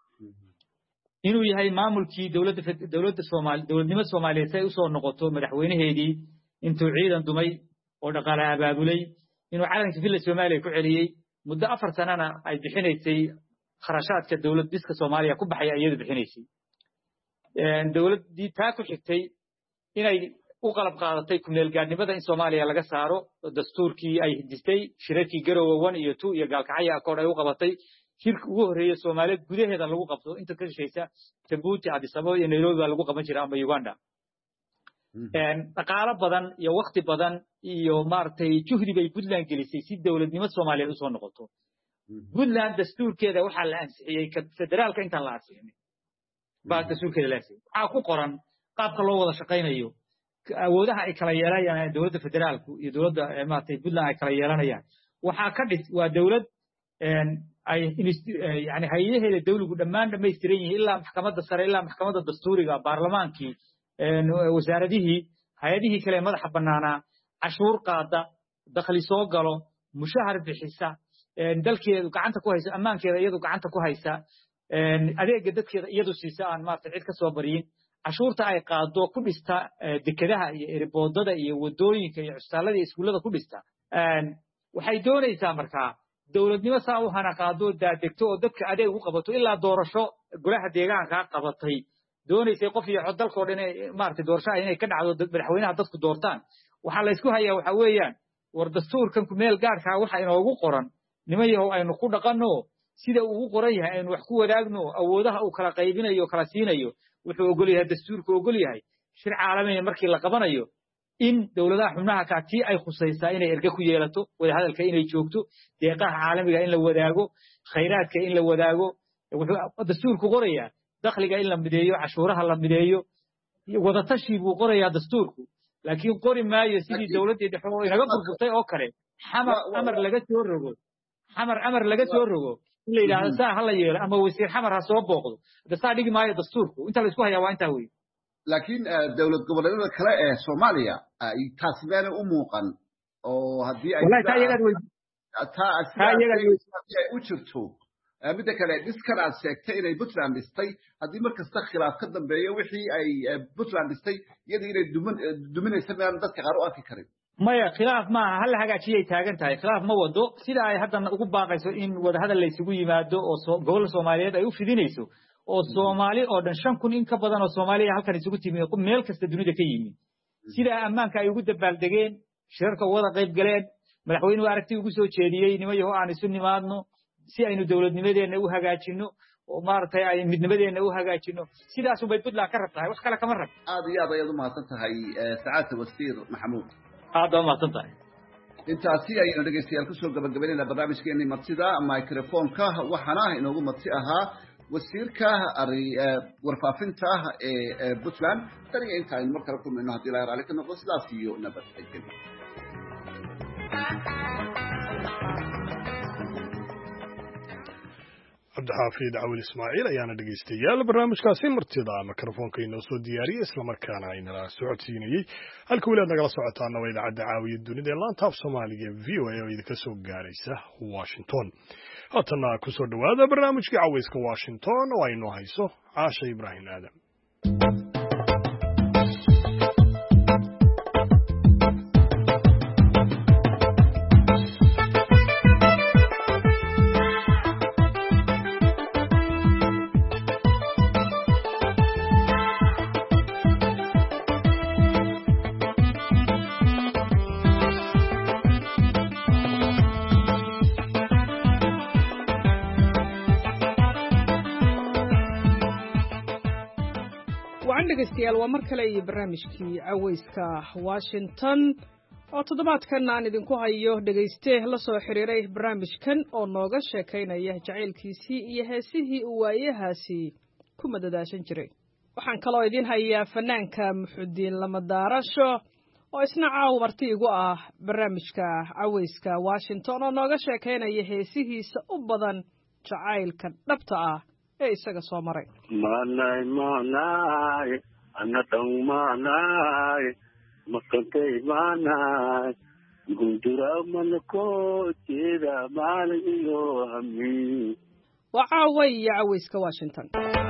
inuu yahay maamulkii dawladda dawladda Soomaaliya dawladnimada Soomaaliyeed ay u soo noqoto madaxweynaheedii intuu ciidan dumay oo dhaqaale abaabulay inuu calanka filla Soomaaliya ku celiyay muddo afar sanana ay bixinaysay kharashaadka dawlad dhiska Soomaaliya ku baxay ayadu bixinaysay een dawladdii taa ku xigtay inay u qalab qaadatay ku meel gaadnimada in Soomaaliya laga saaro dastuurkii ay hidistay shirarkii Garowe one iyo two iyo gaalkacyo akood ay u qabatay shirka ugu horeeyay Soomaaliyeed gudaheeda lagu qabto inta ka shaqeysa Djibouti Addis Ababa iyo Nairobi lagu qaban jiray ama Uganda een dhaqaale badan iyo waqti badan iyo maartay juhdi bay Puntland gelisay si dawladnimada Soomaaliyeed u soo noqoto Puntland dastuurkeeda waxa la ansixiyay ka federaalka inta la ansixiyay baa dastuurkeeda la ansixiyay waxa ku qoran qaabka loo wada shaqeynayo awoodaha ay kala yeelanayaan dawladda federaalku iyo dawladda maartay Puntland ay kala yeelanayaan waxa ka dhis waa dawlad een ay yani hay'adaheeda dawladdu dhammaan dhameystiran yihiin ilaa maxkamadda sare ilaa maxkamadda dastuuriga baarlamaankii een wasaaradihii hay'adihii kale madaxa banaana cashuur qaada dakhli soo galo mushahar bixisa dalkeedu gacanta ku haysa ammaankeeda iyadu gacanta ku haysa adeega dadkeeda iyadu siisa aan maartay cid ka soo bariyin cashuurta ay qaado ku dhista dekedaha iyo erboodada iyo wadooyinka iyo cusbitaalada iyo iskuullada ku dhista waxay doonaysaa markaa dowladnimo saa u hana qaado daadegto oo dadka adeeg u qabato ilaa doorasho golaha deegaanka qabatay doonaysay qof iyo cod dalkoo dhan maartay doorasho inay ka dhacdo madaxweynaha dadku doortaan waxaa la isku hayaa waxa weeyaan war dastuurkan ku meel gaarka waxa inoogu qoran nimayahow aynu ku dhaqanno sida uu ugu qoran yahay aynu wax ku wadaagno awoodaha uu kala qaybinayo kala siinayo wuxuu ogol yahay dastuurku ogol yahay shir caalami markii la qabanayo in dawladaha xubnaha ka tii ay khusaysaa inay erga ku yeelato wada hadalka inay joogto deeqaha caalamiga in la wadaago khayraadka in la wadaago wuxuu dastuurku qorayaa dakhliga in la mideeyo cashuuraha la mideeyo wada tashi buu qorayaa dastuurku laakiin qori maayo sidii dawladda dhexe inaga burburtay oo kale xamar amar laga soo rogo xamar amar laga soo rogo in la yiraahdo saa hala yeelo ama wasiir xamar ha soo booqdo dasaa dhigi maayo dastuurku inta la isku hayaa waa inta weey laakiin dawlad goboleedyada kale ee Soomaaliya ay taasmeena u muuqan oo hadii ay wallahi taa iyaga way taa ay u jirto midda kale diskan aad sheegtay inay Puntland dhistay haddii markasta khilaaf ka dambeeyo wixii ay Puntland dhistay iyadii inay duminaysa meel dadka qaar u arki karin maya khilaaf ma hal hagaajiyay taagan tahay khilaaf ma wado sida ay hadda ugu baaqayso in wada hadal la isugu yimaado oo gobol Soomaaliyeed ay u fidinayso oo Soomaali oo dhan shan kun in ka badan oo Soomaaliya halkan isugu timi meel kasta dunida ka yimi sida ammaanka ay ugu dabaaldegeen shirarka wada qayb galeen madaxweynuhu aragti ugu soo jeediyay nimayahow aan isu nimaadno si aynu dawladnimadeena u hagaajino oo maartay ay midnimadeena u hagaajino sidaas u bay Puntland ka rabtaa wax kale kama rab aad iyo aad ayaad u mahadsan tahay saacada wasiir maxamuud aad u mahadsan tahay intaasi ayaynu dhegeystayaal ku soo gabagabeynayna barnaamijkeennii martida microphone-ka waxaana inoogu marti ahaa wasiirka warfaafinta ee Puntland taniga inta aynu mar kale kulmayno haddii la raali ka noqdo sidaas iyo nabadgelyo cabdixaafid cawil ismaaciil ayaana dhegaystayaal barnaamijkaasi martida mikrofoonka inoo soo diyaariyey islamarkaana aynala socodsiinayey halka weli aad nagala socotaana waa idaacadda caawiya dunida ee laanta af soomaaliga ee v o a oo idinka soo gaaraysa washington haatana ku soo dhowaada barnaamijkii cawayska washington oo aynoo hayso caasha ibraahim aadan dhegeystayaal waa mar kale iyo barnaamijkii cawayska Washington oo toddobaadkan aan idinku hayo dhegeyste la soo xiriiray barnaamijkan oo nooga sheekaynaya jacaylkiisii iyo heesihii uu waayahaasi ku madadaashan jiray waxaan kaloo idin hayaa fanaanka Muxudiin Lamadaarasho oo isna caaw marti igu ah barnaamijka cawayska Washington oo nooga sheekaynaya heesihiisa u badan jacaylka dhabta ah ee isaga soo maray manay manay anadang manay makantay manay gundura manako tida malayo ami waa caaway cawayska Washington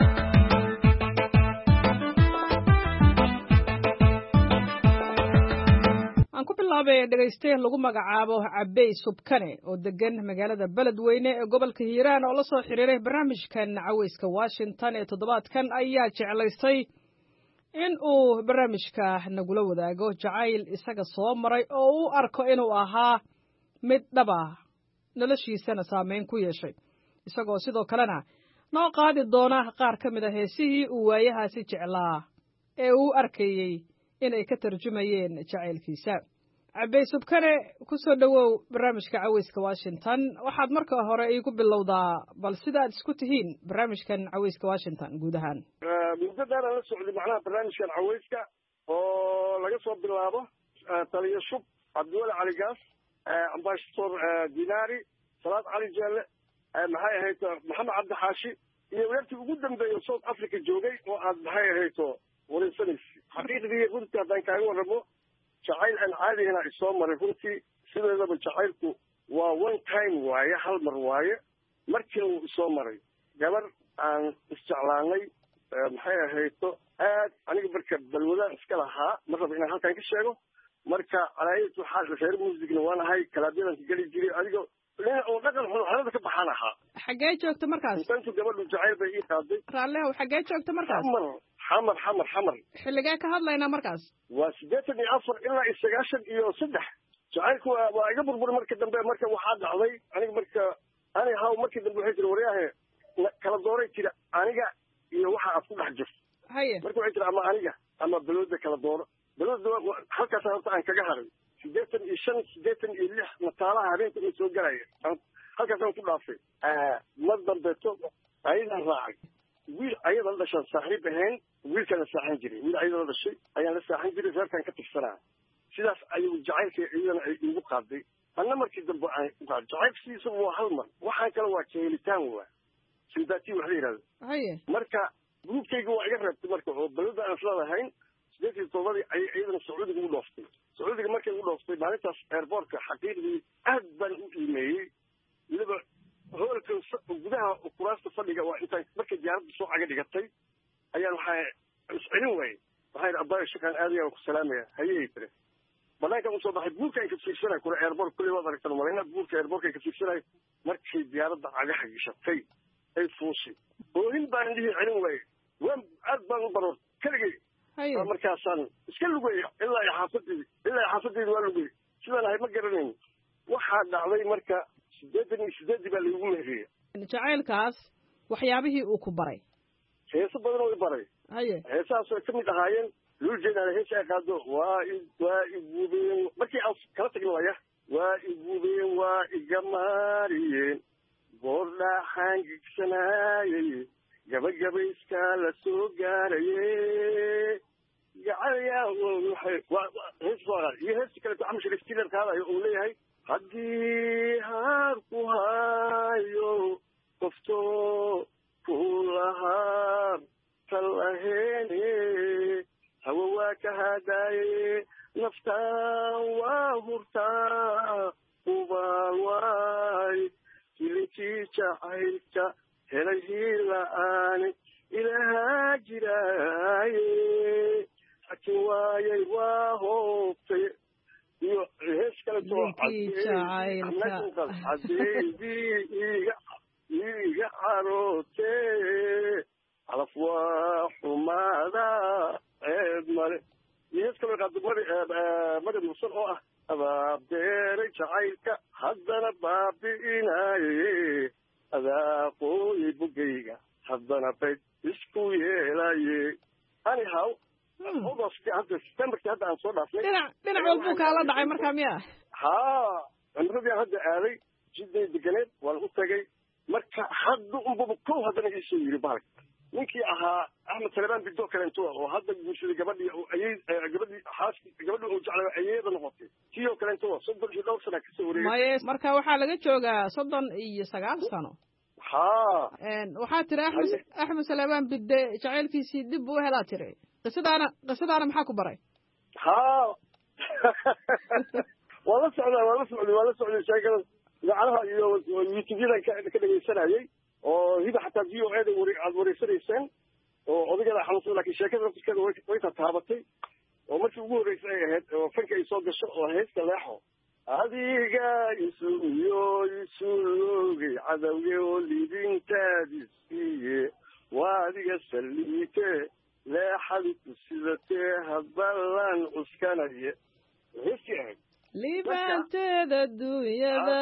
ku bilaabay dhageyste lagu magacaabo Cabay Subkane oo degan magaalada Beledweyne ee gobolka Hiiraan oo la soo xiriiray barnaamijkan cawayska Washington ee toddobaadkan ayaa jeclaystay in uu barnaamijka nagula wadaago jacayl isaga soo maray oo uu arko inuu ahaa mid dhaba noloshiisana saameyn ku yeeshay isagoo sidoo kalena noo qaadi doona qaar ka mid ah heesihii uu waayahaasi jeclaa ee uu arkayay inay ka tarjumayeen jacaylkiisa Cabay Subkane ku soo dhawow barnaamijka cawayska Washington waxaad marka hore iigu bilowdaa bal sida aad isku tihiin barnaamijkan cawayska Washington guud ahaan muddo dheer la socday macnaha barnaamijkan cawayska oo laga soo bilaabo taliya shub Abdul Ali Gaas ambassador Dinari Salaad Ali Jelle maxay ahayd Maxamed Cabdi Xaashi iyo waqti ugu dambeeyay South Africa joogay oo aad maxay ahayd waraysanaysi xaqiiqdii runtii haddaan kaaga warramo jacayl aan caadi ahayn isoo maray runtii sideedaba jacaylku waa one time waaye hal mar waaye markii uu soo maray gabar aan isjeclaanay maxay ahayto aad aniga marka balwadaan iska lahaa ma raba inaan halkan ka sheego marka alaayad waxaa reer muusigna waan ahay kalaabyadaan ka geli jiray adigo dhinac oo dhaqan xun xalada ka baxaan ahaa xaggee joogta markaas intantu gabadhu jacayl bay ii qaaday raallehow xaggee joogta markaas xamar xamar xamar xamar xilligee ka hadlaynaa markaas waa siddeetan iyo afar ilaa iyo sagaashan iyo saddex jacaylku waa waa iga burburay marka dambe marka waxaa dhacday aniga marka ani haw markii dambe waxay jira waryaahe kala dooray jira aniga iyo waxa aad ku dhex jirto haye marka waxay jira ama aniga ama balooda kala dooro balooda halkaas horta aan kaga haray siddeetan iyo shan siddeetan iyo lix mataalaha habeenka ay soo galaya halkaas aan ku dhaafay mar dambeeto ayadaan raacay wiil ayada la dhashaan saaxiib ahayn wiilkaan la saaxan jiray wiil ayada la dhashay ayaan la saaxan jiray reerkaan ka tirsanaa sidaas ayuu jacaylka iyadana ay igu qaaday anna markii dambe aan u qaaday jacaylkiisa waa hal mar waxaan kale waa kahelitaan waa sympathy wax la yidhahdo haye marka gruubkayga waa iga reebtay marka oo balada aan isla lahayn sideed iyo todobadii ayay iyadana sacuudiga ugu dhooftay sacuudiga markay ugu dhooftay maalintaas airportka xaqiiqdii aad baan u iimeeyey weliba hoolka gudaha kuraasta fadhiga waa intaan markay diyaaradda soo caga dhigatay ayaan waxaa iscelin waayey waxaa yidhi abaayo shakaan aadaya ku salaamaya hayey tire banaankan usoo baxay buurkaan ka fiirsanay kura airport kulli waad aragtan malayna buurka airportkan ka fiirsanay markay diyaaradda cagaha gishatay ay fuushay oohin baan dhihi celin waayey waan aad baan u baroor keligay markaasaan iska lugeeya ilaa iyo xaafadeedi ilaa iyo xaafadeedi waa lugeey sidaan ahay ma garanayn waxaa dhacday marka siddeetan iyo siddeedii baa laigu meheriyey jacaylkaas waxyaabihii uu ku baray heeso badan oo i baray haye heesahaas ay ka mid ahaayeen luujeedaan heesa ay qaado waa i waa igubeen markii aan kala tagno waya waa igubeen waa igamaariyeen goordhaxaan gigsanaayey gabagabayskaa la soo gaaraye gacalyaa hees iyo heesta kaleeto xamshir stiler kaadayo uu leeyahay haddii haar ku haayo qofto ku lahaa talaheene hawa waa ka hadaaye naftaan waa hurtaa ubaal waay hilinkii jacaylka helay hiila-aane ilahaa jiraaye hakin waayay waa hoobtay iyo hees kaleto cadeydii iga iga carootee calaf waa xumaada ceeb male iyo hees kaloo qaado madad musan oo ah abaabdeeray jacaylka haddana baabi'inaaye adaaqooyi bugayga haddana bayd isku yeelaye anyhow hadda septemberkii hadda aan soo dhaafnay dhinac dhinac walbuu kaala dhacay markaa miya haa cimradii aan hadda aaday jidday deganeed waan u tagay marka hadda unbaba kow haddana iisoo yiri bahalka ninkii ahaa axmed talebaan bidoo kalento oo hadda guursaday gabadhii ayey gabadhii xaaskii gabadhii uu jeclay ayeeda noqotay kii oo kalento soddon iyo dhowr sana kasoo wareegay maye marka waxaa laga joogaa soddon iyo sagaal sano haa waxaa tiri axmed axmed talebaan bidde jacaylkiisii dib buu u helaa tiri qisadaana qisadaana maxaa ku baray haa waa la socdaa waa la socday waa la socday sheekada idaacadaha iyo youtube-yadan ka ka dhegaysanayay oo hiba xataa v o a da wari aada wareysanayseen oo odayada xanuunsan lakin sheekada laftirkeeda way way tataabatay oo markii ugu horreysay ay ahayd oo fanka ay soo gasho oo heesta leexo adiga isuyo isulogay cadawge oo lidintaadi siiye waa adiga saliite leexadiku sidatee hadbalan cuskanaye heestii ahayd liibaanteeda dunyada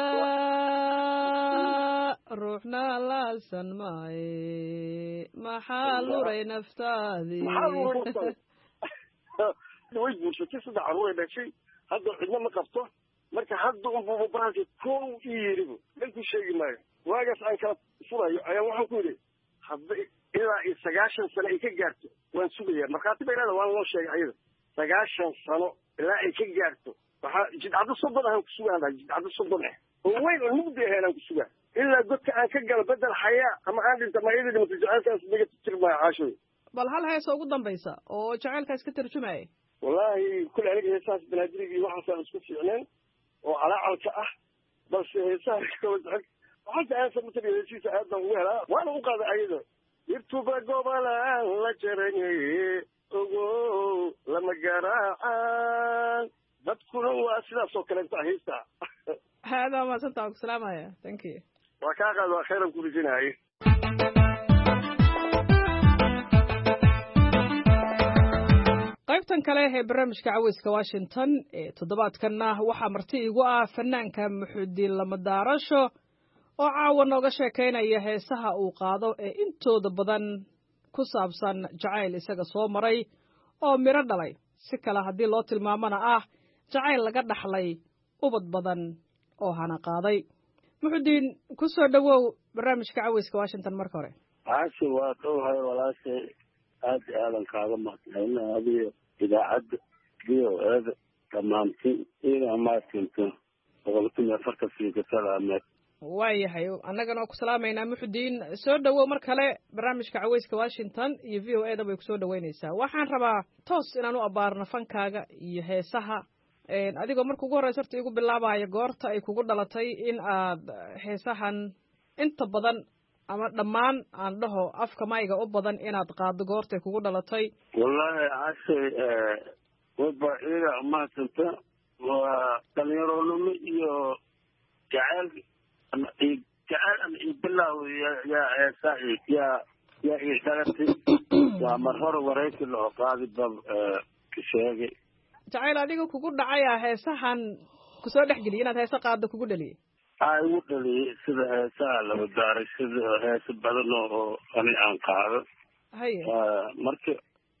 ruuxna laasan maaye maxaa luray naftaadii way guursatay saddex carruur ay dhashay hadda cidna ma qabto marka hadda unbuba bahalka kow ii yiribu dhanku sheegi maayo waagaas aan kala furayo ayaan waxaan ku yidhi hadda ilaa iyo sagaashan sano ay ka gaarto waan sugaya markhaati bay leeda waan loo sheegay ayada sagaashan sano ilaa ay ka gaarto waxaa jidcaddo soddon ahaan ku sugaan lahay jidcaddo soddon ah oo weyn oo mugdi ahayn aan ku sugaa ilaa godka aan ka galo bedel xayaa ama aan dhinta ma iyada dhimata jacaylkaas naga tir maayo caashooy bal hal heesa ugu dambaysa oo jacaylkaas ka tarjumaya wallaahi kule aniga heesahaas banaadirigii waxaasaan isku fiicneen oo calaacalka ah balse heesaha kala jecel waxaanta aasa matali heesiisa aad baan ugu helaa waana u qaada ayada irtuba gobolaan la jaranaye ogo lama garaacaan dadkuna waa sidaas oo kaleeta heesta hada ma santa ku salaamaya thank you waa kaa qaad waa khayran ku rijinahay qaybtan kale ee barnaamijka caweyska Washington ee toddobaadkanna waxaa marti igu ah fanaanka Muxudiin Lamadaarasho oo caawa nooga sheekeynaya heesaha uu qaado ee intooda badan ku saabsan jacayl isaga soo maray oo miro dhalay si kale haddii loo tilmaamana ah jacayl laga dhaxlay ubad badan oo hana qaaday Muxudiin ku soo dhawow barnaamijka caweyska Washington marka hore عاشي واتوها ولا شيء هذا أعلن كلام هنا هذه إذاعة ديو هذا تمام في إلى ما كنت وقلت لي فرق في كلامك waayahay annagana ku salaamayna Muxudiin soo dhawow mar kale barnaamijka caweyska Washington iyo V O A da way ku soo dhaweynaysaa waxaan rabaa toos inaan u abaarno fankaaga iyo heesaha een adigoo markuu ugu horreysay horta igu bilaabayo goorta ay kugu dhalatay in aad heesahan inta badan ama dhammaan aan dhaho afka mayga u badan inaad qaado goorta ay kugu dhalatay wallahi عاشي وبا إلى ما كنت وتنيرون iyo jacayl jacayl an iblaw ya ya sa'id ya ya isarati wa marhor waraysi loo qaadi bab sheegay jacayl adiga kugu dhacay heesahan ku soo dhaxgeliyo inaad heesa qaado kugu dhaliyay ay u dhaliyay sida heesaha la daaray sida heesa badan oo ani aan qaado hay marka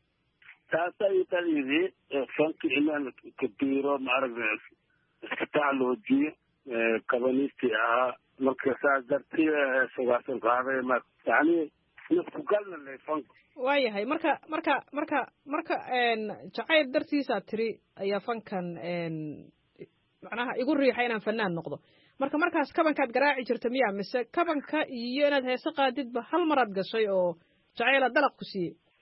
taasa ay taliyay fanki inaan kabiro maaragay iska taaloojiyo kabanisti ah marka saas dartiya sagaasan qaaday ma yani isku galnay fank waayahay marka marka marka marka een jacayl dartiisa tiri ayaa fankan een macnaha igu riixay inaan fanaan noqdo marka markaas kabankaad garaaci jirta miya mise kabanka iyo inaad heesa qaadidba hal mar aad gashay oo jacayl dalaq ku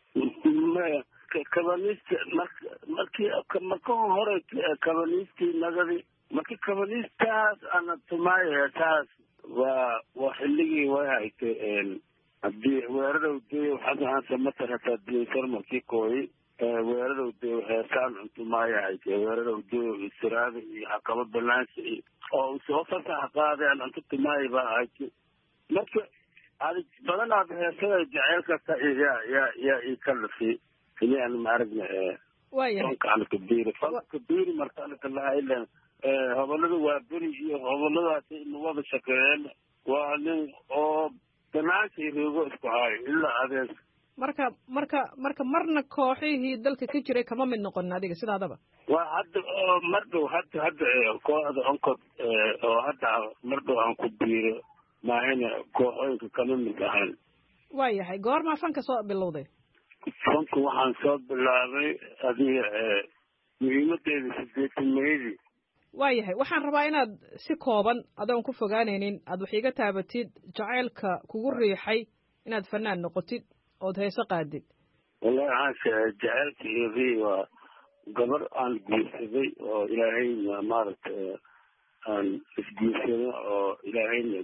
siiyay kabanisti markii marka hore kabanisti nagadi markii kabanistaas ana tumaaya taas waa waa xilligii way haytay een haddii weerarowdee waxaad ahaanta matarata diinsar markii kooyi weerarowdee heesaan cuntumaaya haytay weerarowdee istiraada iyo xakamo banaansi iyo oo soo fasax qaadeen cunto tumaaya baa haytay marka adi badanaad heesada jaceylkasta ya ya ya i kalafi inaan maaragna waayahay fankaan kabiiri fanka kabiiri markaan kalaha ilan hobolada waa beri iyo hoboladaasi wada shaqeeyeen waa nin oo banaanka roogo isku hayo ilaa adees marka marka marka marna kooxihii dalka ka jiray kama mid noqon adiga sidaadaba waa hadda mar dhow hadda hadda kooxda onkod oo hadda mar dhow aan ku biiro maahina kooxooyinka kama mid ahayn waayahay goormaa fanka soo bilowday fanka waxaan soo bilaabay adiga muhiimadeeda sideetanmeydii waayahay waxaan rabaa inaad si kooban adoon ku fogaanaynin aad wax iga taabatid jacaylka kugu riixay inaad fanaan noqotid ood heeso qaadid wallahi caasha jacaylka iyadii waa gabar aan guursaday oo ilaahayna maaragtay aan isguursado oo ilaahayna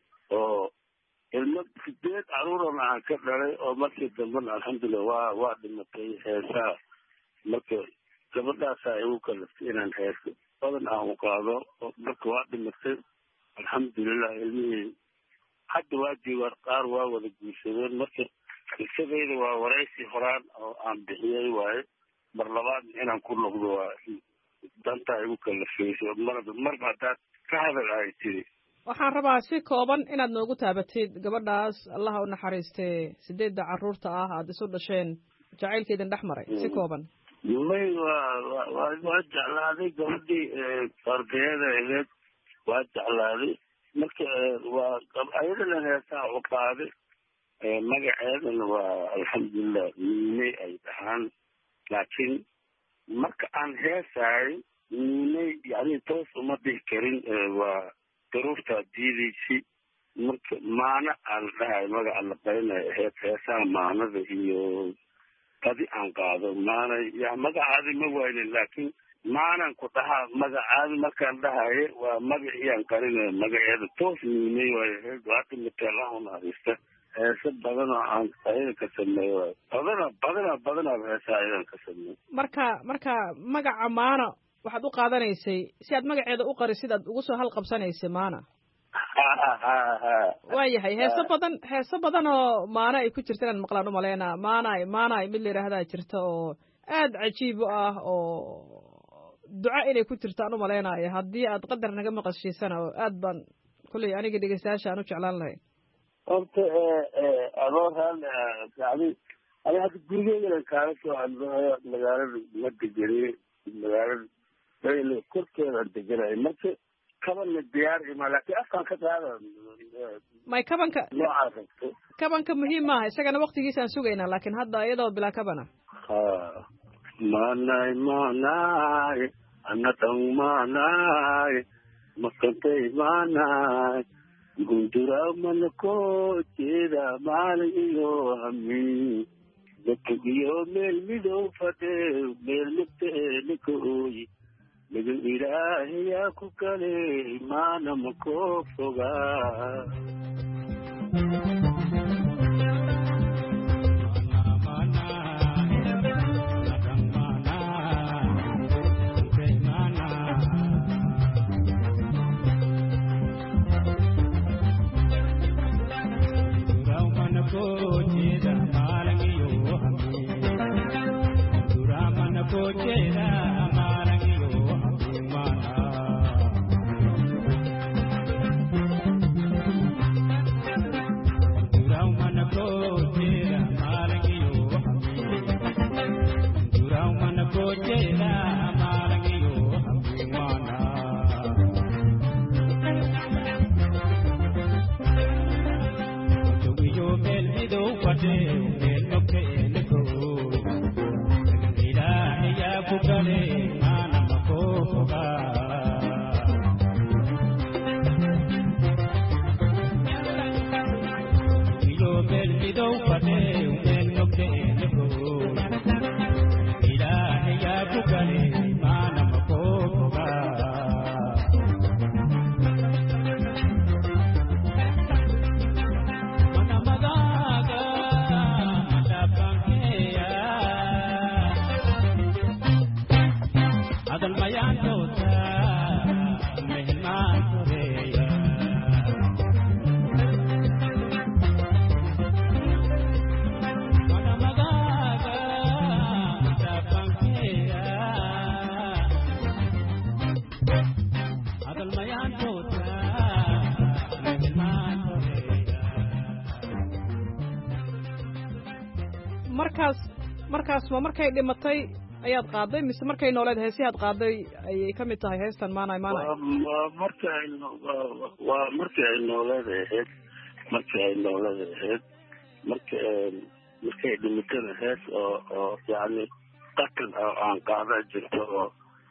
oo ilmo sideed caruurana aan ka dhalay oo markii dambena alxamdulilah waa waa dhimatay heesaha marka gabadhaasaa igu kalaftay inaan heeso badan aan u qaado marka waa dhimatay alxamdulilah ilmihii hadda waa joogaan qaar waa wada guursadeen marka qisadayda waa waraysi horaan oo aan bixiyey waaye mar labaad inaan ku noqdo waa dantaa igu kalafayso mar marba haddaad ka hadal ahay tiri waxaan rabaa si kooban inaad noogu taabatid gabadhaas allaha u naxariistee sideedda carruurta ah aada isu dhasheen jacaylkeedin dhex maray si kooban may waa waa waa jeclaaday gabadhii ardayada aheyd waa jeclaaday marka waa ayadana heesaa u qaaday magaceedana waa alxamdulilah niinay ay dhahaan laakiin marka aan heesaay niinay yani toos uma dhihi karin waa daruurtaa diidaysi marka maana aan dhahay magaca la qarinayo hees heesaha maanada iyo badi aan qaado maana ya magacaadi ma waynin laakiin maanan ku dhahaa magacaadi markaan dhahaye waa magaciyaan qarinaya magaceeda toos miimey waayo waata mateelaha unaadista heese badanoo aan ayaga ka sameeyo waayo badana badana badana heesaa ayagan ka sameeyo marka marka magaca maana waxaad u qaadanaysay si aad magaceeda u qarisid aad ugu soo halqabsanaysay maana waayahay heeso badan heeso badan oo maana ay ku jirta inaan maqlaan umaleynaa maanay maanay mid la yidhaahdaa jirta oo aad cajiib u ah oo duca inay ku jirto aan umaleynayo haddii aad qadar naga maqashiisana oo aad baan kulley aniga dhegeystayaasha aan u jeclaan lahay horta adoo raali yani ani hadda gurigeygana kaala soo hadlayo magaalada ma degenay magaalada bayl korkeedaan deganayo marka kabanna diyaar ima laakiin afkaan ka qaada may kabanka noocaa rabto kabanka muhiim maaha isagana waktigiisaan sugaynaa laakiin hadda iyadoo bilaa kabana ha manay manay anatan manay makantay manay gundura manako jeeda maaliyo hami dadkiyo meel midow fadhe meel muteenikoy laga ilaahiyaa ku kale maana makoo fogaa markaas markaas ma markay dhimatay ayaad qaaday mise markay nooleed heesii aad qaaday ayay ka mid tahay heestan maanay maanay waa markii ay waa markii ay nooleed ahayd markii ay nooleed ahayd marka markay dhimatana hees oo oo yacni qatan oo aan qaadaa jirto oo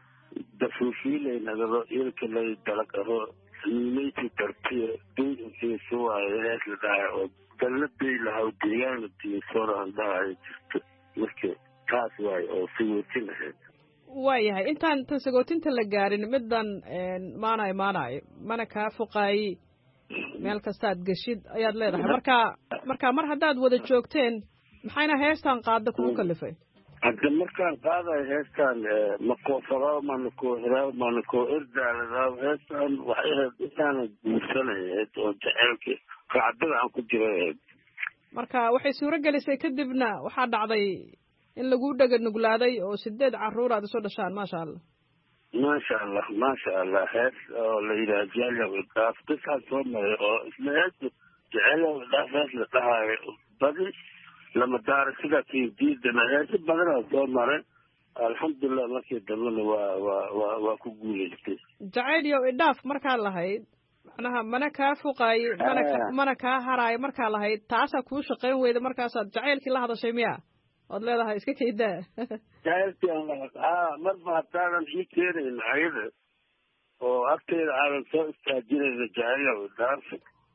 dafuufiilay nagado ilka lay dalagaro nimayti dartiya duuinkiisu waayo hees la dhahay oo dalladay lahaw deegaana diinsooraan dhahayo jirto marka taas waayo oo sagootin ahayd waayahay intaan tan sagootinta la gaarin middan maanay maanay mana kaa foqaayi meel kastaad geshid ayaad leedahay marka marka mar haddaad wada joogteen maxayna heestan qaada kugu kalifay hadda markaan qaadayo heestan makoo fagaaw manakoo hiraaw manakoo erdaaladaw heestan waxay ahayd intaana guursanayayd oo jaceylka raacdada aan ku jira ahayd marka waxay suuro gelisay kadibna waxaa dhacday in lagu dhega nuglaaday oo sideed carruur aad isu dhashaan maasha allah maasha allah maasha allah hees oo la yidhaha jecelow idhaaf dadkaan soo maray oo isla heesu jecelow idhaaf hees la dhahaayo badi lama daara sidaa kidiidana heeso badanaa soo maray alxamdulilah markii dambena waa waa waa waa ku guulaystay jacayl idhaaf markaa lahayd macnaha mana kaa fuqaayo mana mana kaa haraayo markaa lahayd taasaa kuu shaqayn weyda markaasaad jacaylkii la hadashay miya ood leedahay iska kaydaa jacaylkii aan laha marba haddaanan ii keenayn ayada oo agteeda aadan soo istaajinayna jacaylow idhaaf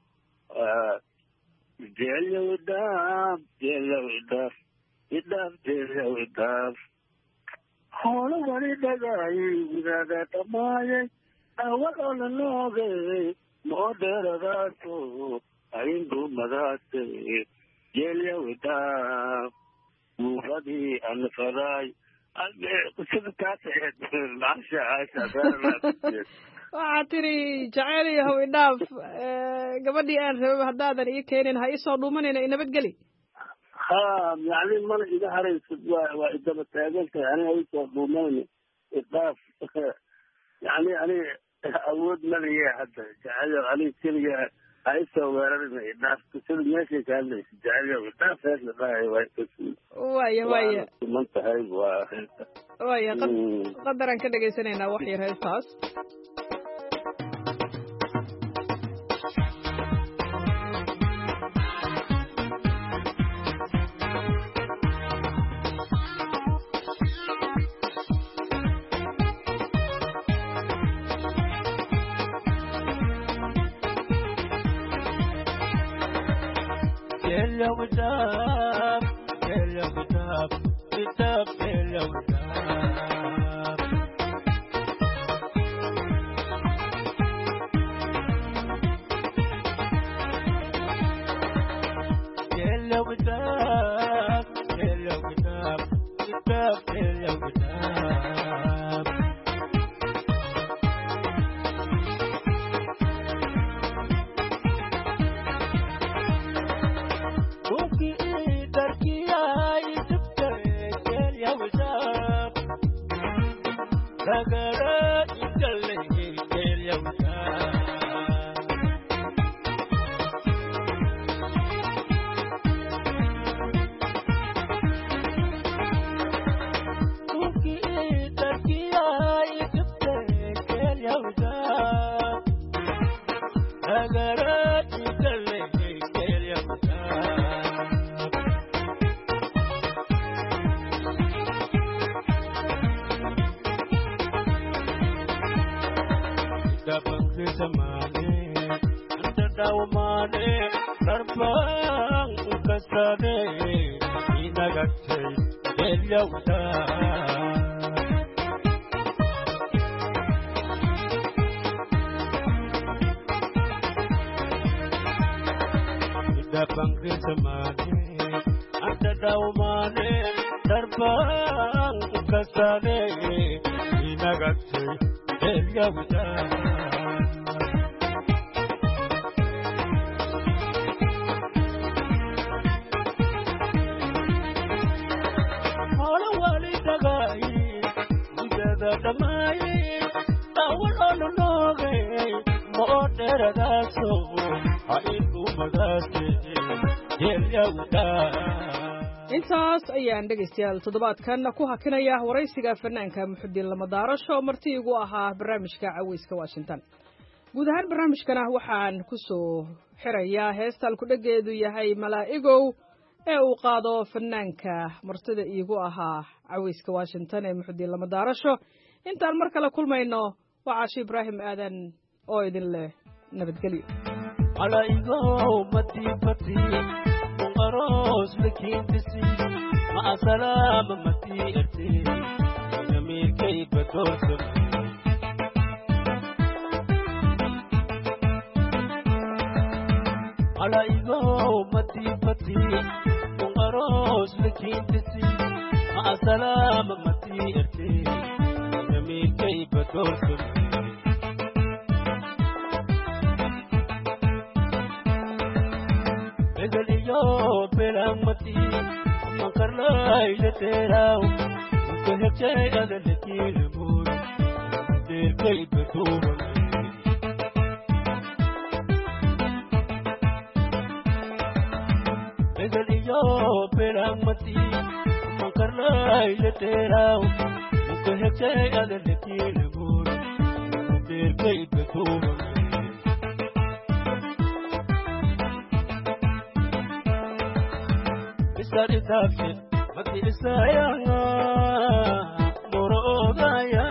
jecelow idhaaf jecelow idhaaf idhaaf jecelow idhaaf xoolo wali dhagaayay wadaada dhammaayay awadoola noogay moo dheeradaaso ayndumadaase jeelyawidhaa buufadii anfadaay waxaad tiri jaceyl iyo haw idhaaf gabadhii aan rabay haddaadan ii keenin ha isoo dhuumanayna inabadgeli ha yani mana iga haraysid wa waa idaba taagantahay aniga isoo dhuumayna idhaaf yani ani awood maliye hadda jaceyl aniga keliga ha isoo weerarina idhaaf sida meeshay ka hadlaysa jaceyl idhaaf hees la dhahay waa waya waya man tahay waa waya qadaraan ka dhegaysanaynaa wax yar heestaas Hello, Dab. Hello, Dab. Dab. Hello, Dab. Hello, Dab. Hello, Dab. Dab. Hello, Dab. intaas ayaan dhegaystayaal toddobaadkan ku hakinaya waraysiga fanaanka muxudiin lamadaarasho marti igu ahaa barnaamijka caweyska washington guud ahaan barnaamijkana waxaan ku soo xirayaa heestaan ku dhageedu yahay malaa'igow ee uu qaado fanaanka martida iigu ahaa caweyska washington ee muxudiin lamadaarasho intaan mar kale kulmayno waa caashi ibraahim aadan oo idin leh nabadgelyo malaa'igow mati fati qaros lakin bisi ma salaama mati irti jamil kay batorso malaa'igow mati fati qaros lakin bisi ma salaama mati irti jamil kay batorso Yo pelamati makarlai de terao ko heche ade lekil mur der kai betu Bedeli yo pelamati makarlai de terao ko heche ade lekil mur der kai betu Sari tafsir mati isayanga morodaya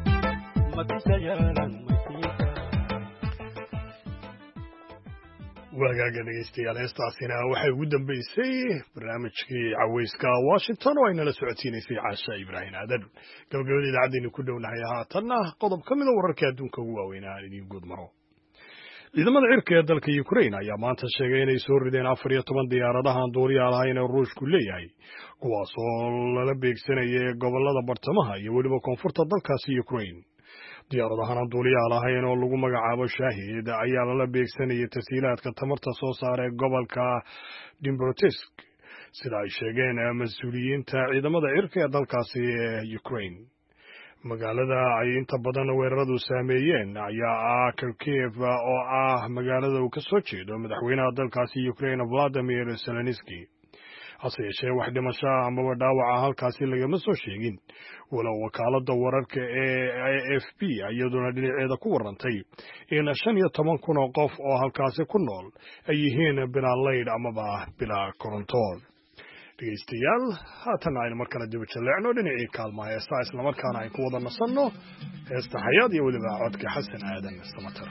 mati sayaran mati waagaaga dhegeystayaal heestaasina waxay ugu dambeysay barnaamijkii caweyska washington oo ay nala socotiinaysay caasha ibraahim aadan gabagabada idaacaddeenu ku dhownahay haatanna qodob ka mida wararka adduunka ugu waaweynaa aan idiin guud maro ciidamada cirka ee dalka Ukraine ayaa maanta sheegay inay soo rideen afar iyo toban diyaaradahan duuliyaal ahayn oo Ruushku leeyahay kuwaas oo lala beegsanayay gobolada bartamaha iyo weliba koonfurta dalkaasi Ukraine diyaaradahan duuliyaal ahayn oo lagu magacaabo Shaahid ayaa lala beegsanayay tasiilaadka tamarta soo saaray gobolka Dnipropetrovsk sida ay sheegeen mas'uuliyiinta ciidamada cirka ee dalkaasi Ukraine magaalada ay inta badan weeraradu saameeyeen ayaa ah Kharkiv oo ah magaalada uu ka soo jeedo madaxweynaha dalkaasi Ukraine Volodymyr Zelensky hase yeeshee wax dhimasho amaba dhaawaca halkaasi lagama soo sheegin walow wakaalada wararka ee A F P iyaduna dhinaceeda ku warantay in shan iyo toban kun oo qof oo halkaasi ku nool ay yihiin bilaa leyd amaba bilaa koronto dhegeystayaal haatan aynu mar kale dib u jaleecno dhinacii kaalmaha heesta isla markaana ay ku wada nasanno heesta xayaad iyo weliba codka xasan aadan samatar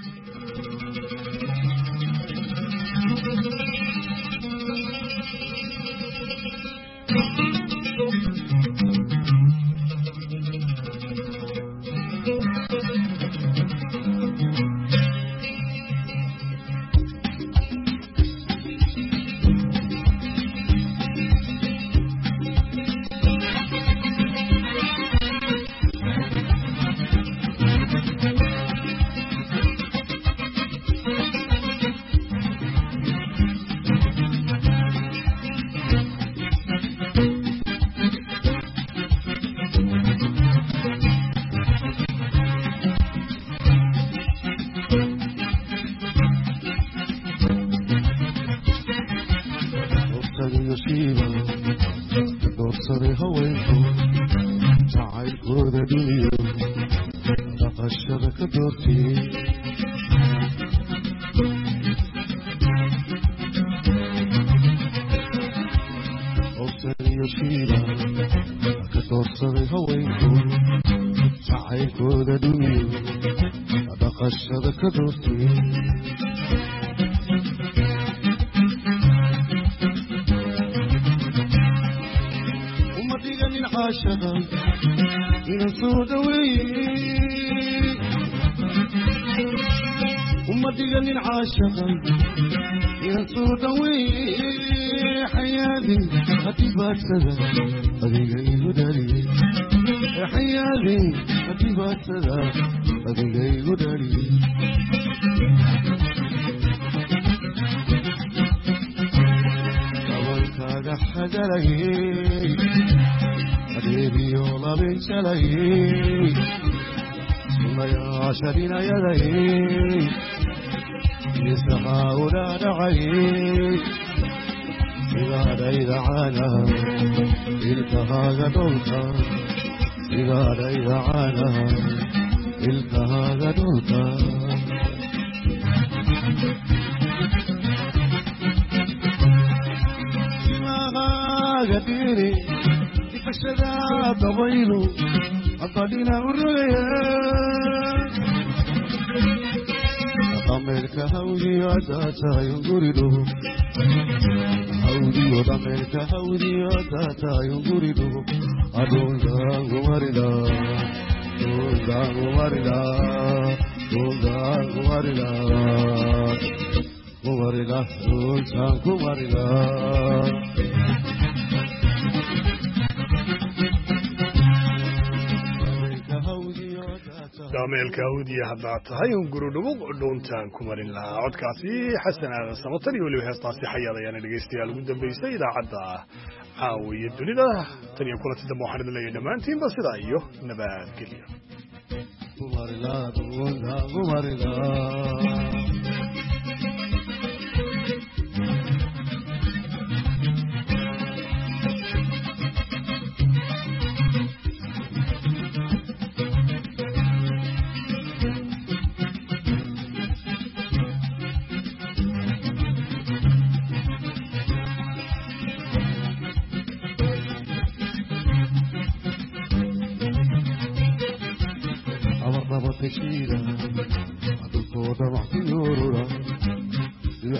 dameelka hawdiya haddaa tahay un guri dhubuq dhuuntaan ku marin lahaa codkaasi xasan aadan samatar iyo weliba heestaasi xayaad ayaana dhegaystayaal ugu dambaysay idaacadda caawiya dunida tan iyo kulanti dambe waxaan idin leeyahay dhammaantiinba sidaa iyo nabadgelyo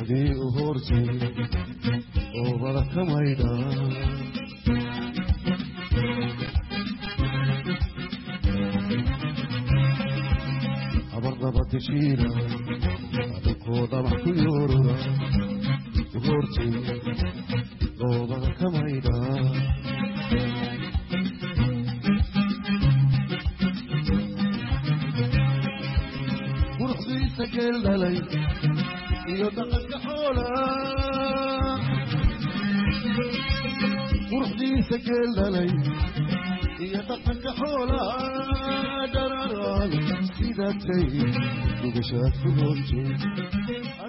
quruxdii u hortay oobada ka maydha abardaba tishiina adunkoo damac ku yoorura u hortay oobada ka maydha quruxdiisa geel dhalay iyo dhaqanka xoola quruxdiisa geel dhalay iyo dhaqanka xoola dhararaan sidaatay dugashaad ku hoortay